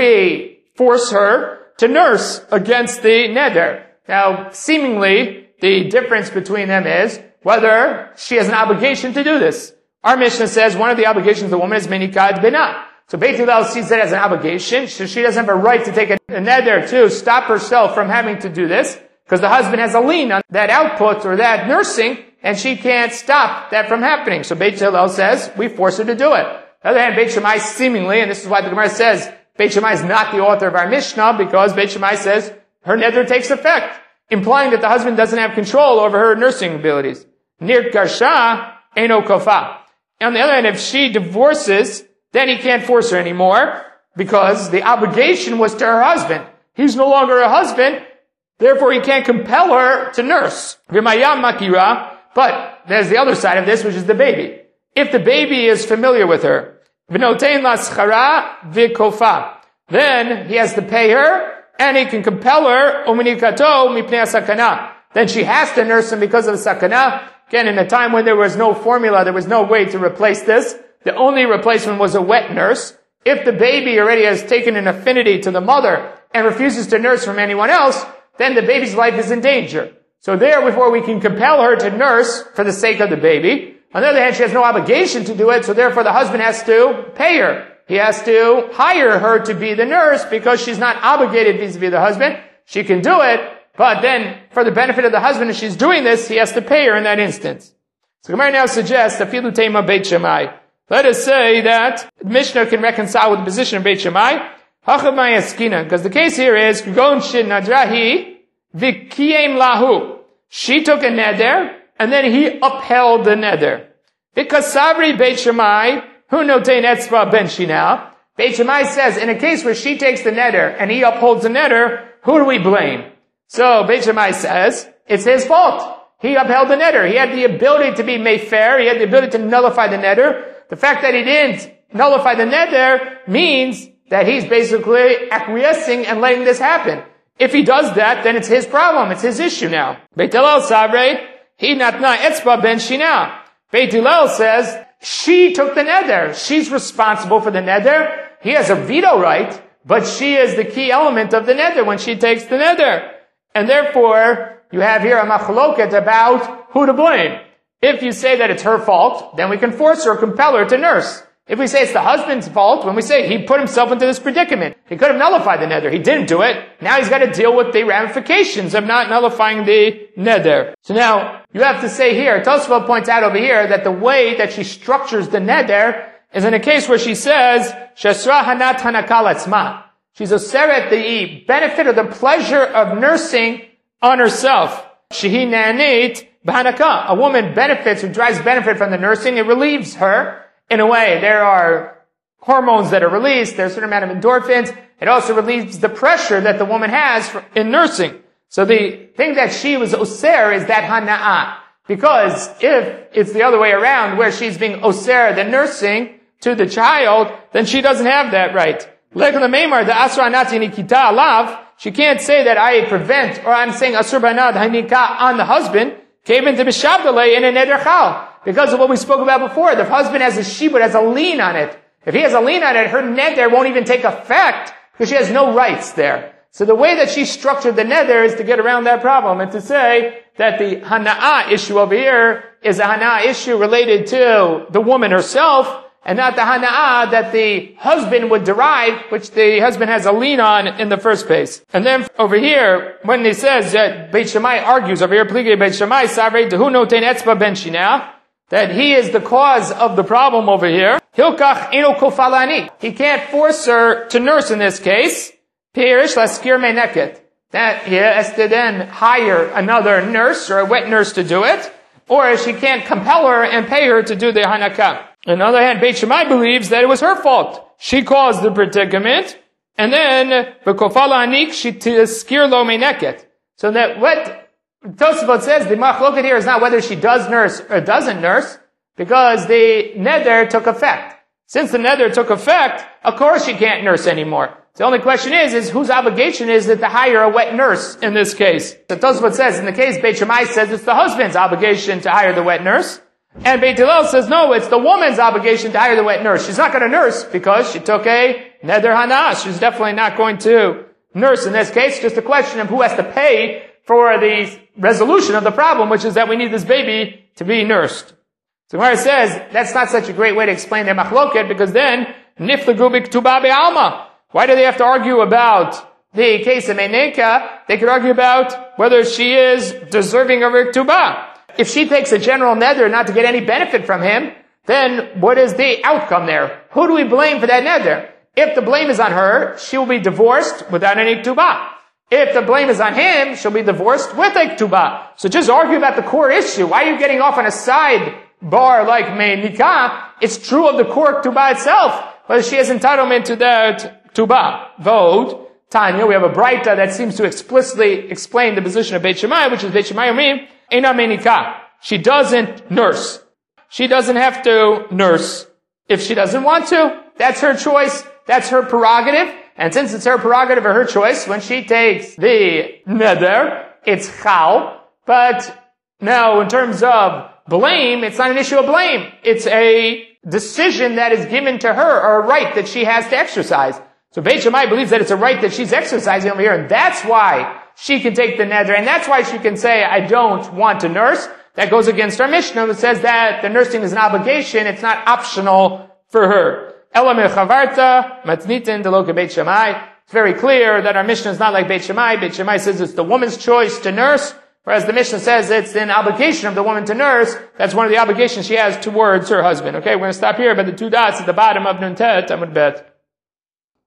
We force her to nurse against the neder. Now, seemingly, the difference between them is whether she has an obligation to do this. Our Mishnah says one of the obligations of the woman is menikad bina. So Beit Hillel sees that as an obligation, so she doesn't have a right to take a neder to stop herself from having to do this, because the husband has a lien on that output or that nursing, and she can't stop that from happening. So Beit Hillel says, we force her to do it. On the other hand, Beit Shammai seemingly, and this is why the Gemara says, Beit Shammai is not the author of our Mishnah, because Beit Shammai says her neder takes effect, implying that the husband doesn't have control over her nursing abilities. Nir garsha eno kofa. On the other hand, if she divorces, then he can't force her anymore, because the obligation was to her husband. He's no longer a husband, therefore he can't compel her to nurse. V'mayam makira, but there's the other side of this, which is the baby. If the baby is familiar with her, v'notein la schara v'kofa, then he has to pay her, and he can compel her, uminikato mipnei sakana. Then she has to nurse him because of the sakana. Again, in a time when there was no formula, there was no way to replace this. The only replacement was a wet nurse. If the baby already has taken an affinity to the mother and refuses to nurse from anyone else, then the baby's life is in danger. So therefore we can compel her to nurse for the sake of the baby. On the other hand, she has no obligation to do it, so therefore the husband has to pay her. He has to hire her to be the nurse because she's not obligated vis-a-vis the husband. She can do it, but then for the benefit of the husband, if she's doing this, he has to pay her in that instance. So Gemara now suggests, afilu tema Beit Shammai. Let us say that Mishnah can reconcile with the position of Beit Shammai. Hachamai eskina, because the case here is Gon shin nadrahi v'kiyem lahu. She took a neder, and then he upheld the neder. V'kasavri Beit Shammai hu notein etzva ben shina. Beit Shammai says, in a case where she takes the neder and he upholds the neder, who do we blame? So Beit Shammai says, it's his fault. He upheld the neder. He had the ability to be mefer. He had the ability to nullify the neder. The fact that he didn't nullify the neder means that he's basically acquiescing and letting this happen. If he does that, then it's his problem. It's his issue now. Beit Hillel savrei, he natna etzba ben shina. Beit Hillel says, she took the neder. She's responsible for the neder. He has a veto right, but she is the key element of the neder when she takes the neder. And therefore, you have here a machloket about who to blame. If you say that it's her fault, then we can force her, compel her to nurse. If we say it's the husband's fault, when we say he put himself into this predicament, he could have nullified the neder. He didn't do it. Now he's got to deal with the ramifications of not nullifying the neder. So now, you have to say here, Tosfot points out over here that the way that she structures the neder is in a case where she says, Shesra hanat hanakal etzma. She's oseret the benefit or the pleasure of nursing on herself. Shehi nanit b'hanaka. A woman benefits or derives benefit from the nursing. It relieves her. In a way, there are hormones that are released. There's a certain amount of endorphins. It also relieves the pressure that the woman has in nursing. So the thing that she was oser is that hana'ah. Because if it's the other way around, where she's being oser, the nursing, to the child, then she doesn't have that right. She can't say that I prevent, or I'm saying asur banad hanika on the husband, in a neder chal. Because of what we spoke about before, the husband has a shibud, has a lien on it. If he has a lien on it, her neder won't even take effect, because she has no rights there. So the way that she structured the neder is to get around that problem, and to say that the hana'ah issue over here is a hana'ah issue related to the woman herself, and not the hana'ah that the husband would derive, which the husband has a lien on in the first place. And then over here, when he says that Beit Shammai argues over here, Pligei Beit Shammai, Savrei Dehu Notein Etzba Ben Shina, that he is the cause of the problem over here. Hilkach Eno Kofalani. He can't force her to nurse in this case. Pirish Laskir Meineket. That he has to then hire another nurse or a wet nurse to do it, or she can't compel her and pay her to do the hanakah. On the other hand, Beit Shammai believes that it was her fault. She caused the predicament, and then, B'kofala anik, she tiskir lo meineket. So that what Tosafot says, the machloket here is not whether she does nurse or doesn't nurse, because the neder took effect. Since the neder took effect, of course she can't nurse anymore. The only question is whose obligation is it to hire a wet nurse in this case? The Tosafot says, in the case, Beit Shammai says it's the husband's obligation to hire the wet nurse. And Beit Hillel says, no, it's the woman's obligation to hire the wet nurse. She's not going to nurse because she took a neder hana. She's definitely not going to nurse in this case. Just a question of who has to pay for the resolution of the problem, which is that we need this baby to be nursed. So Gemara says, that's not such a great way to explain their machloket, because then, niflagu b'ktuba be'alma. Why do they have to argue about the case of Meneka? They could argue about whether she is deserving of her ktubah. If she takes a general neder not to get any benefit from him, then what is the outcome there? Who do we blame for that neder? If the blame is on her, she will be divorced without any ktubah. If the blame is on him, she'll be divorced with a ktubah. So just argue about the core issue. Why are you getting off on a side bar like Menika? It's true of the core ktubah itself, whether she has entitlement to that ktubah. Vod, Tanya, we have a Braita that seems to explicitly explain the position of Beit Shammai, which is Beit Shammai Omrim, Eina Menika. She doesn't nurse. She doesn't have to nurse if she doesn't want to. That's her choice. That's her prerogative. And since it's her prerogative or her choice, when she takes the neder, it's chal. But now, in terms of blame, it's not an issue of blame. It's a decision that is given to her, or a right that she has to exercise. So Beit Shammai believes that it's a right that she's exercising over here, and that's why she can take the neder, and that's why she can say, I don't want to nurse. That goes against our Mishnah, that says that the nursing is an obligation, it's not optional for her. Ela mechavarta, matnitin deloke Beit Shammai. It's very clear that our Mishnah is not like Beit Shammai. Beit Shammai says it's the woman's choice to nurse, whereas the Mishnah says it's an obligation of the woman to nurse. That's one of the obligations she has towards her husband. Okay, we're going to stop here by the two dots at the bottom of Nun Tet Amud Bet.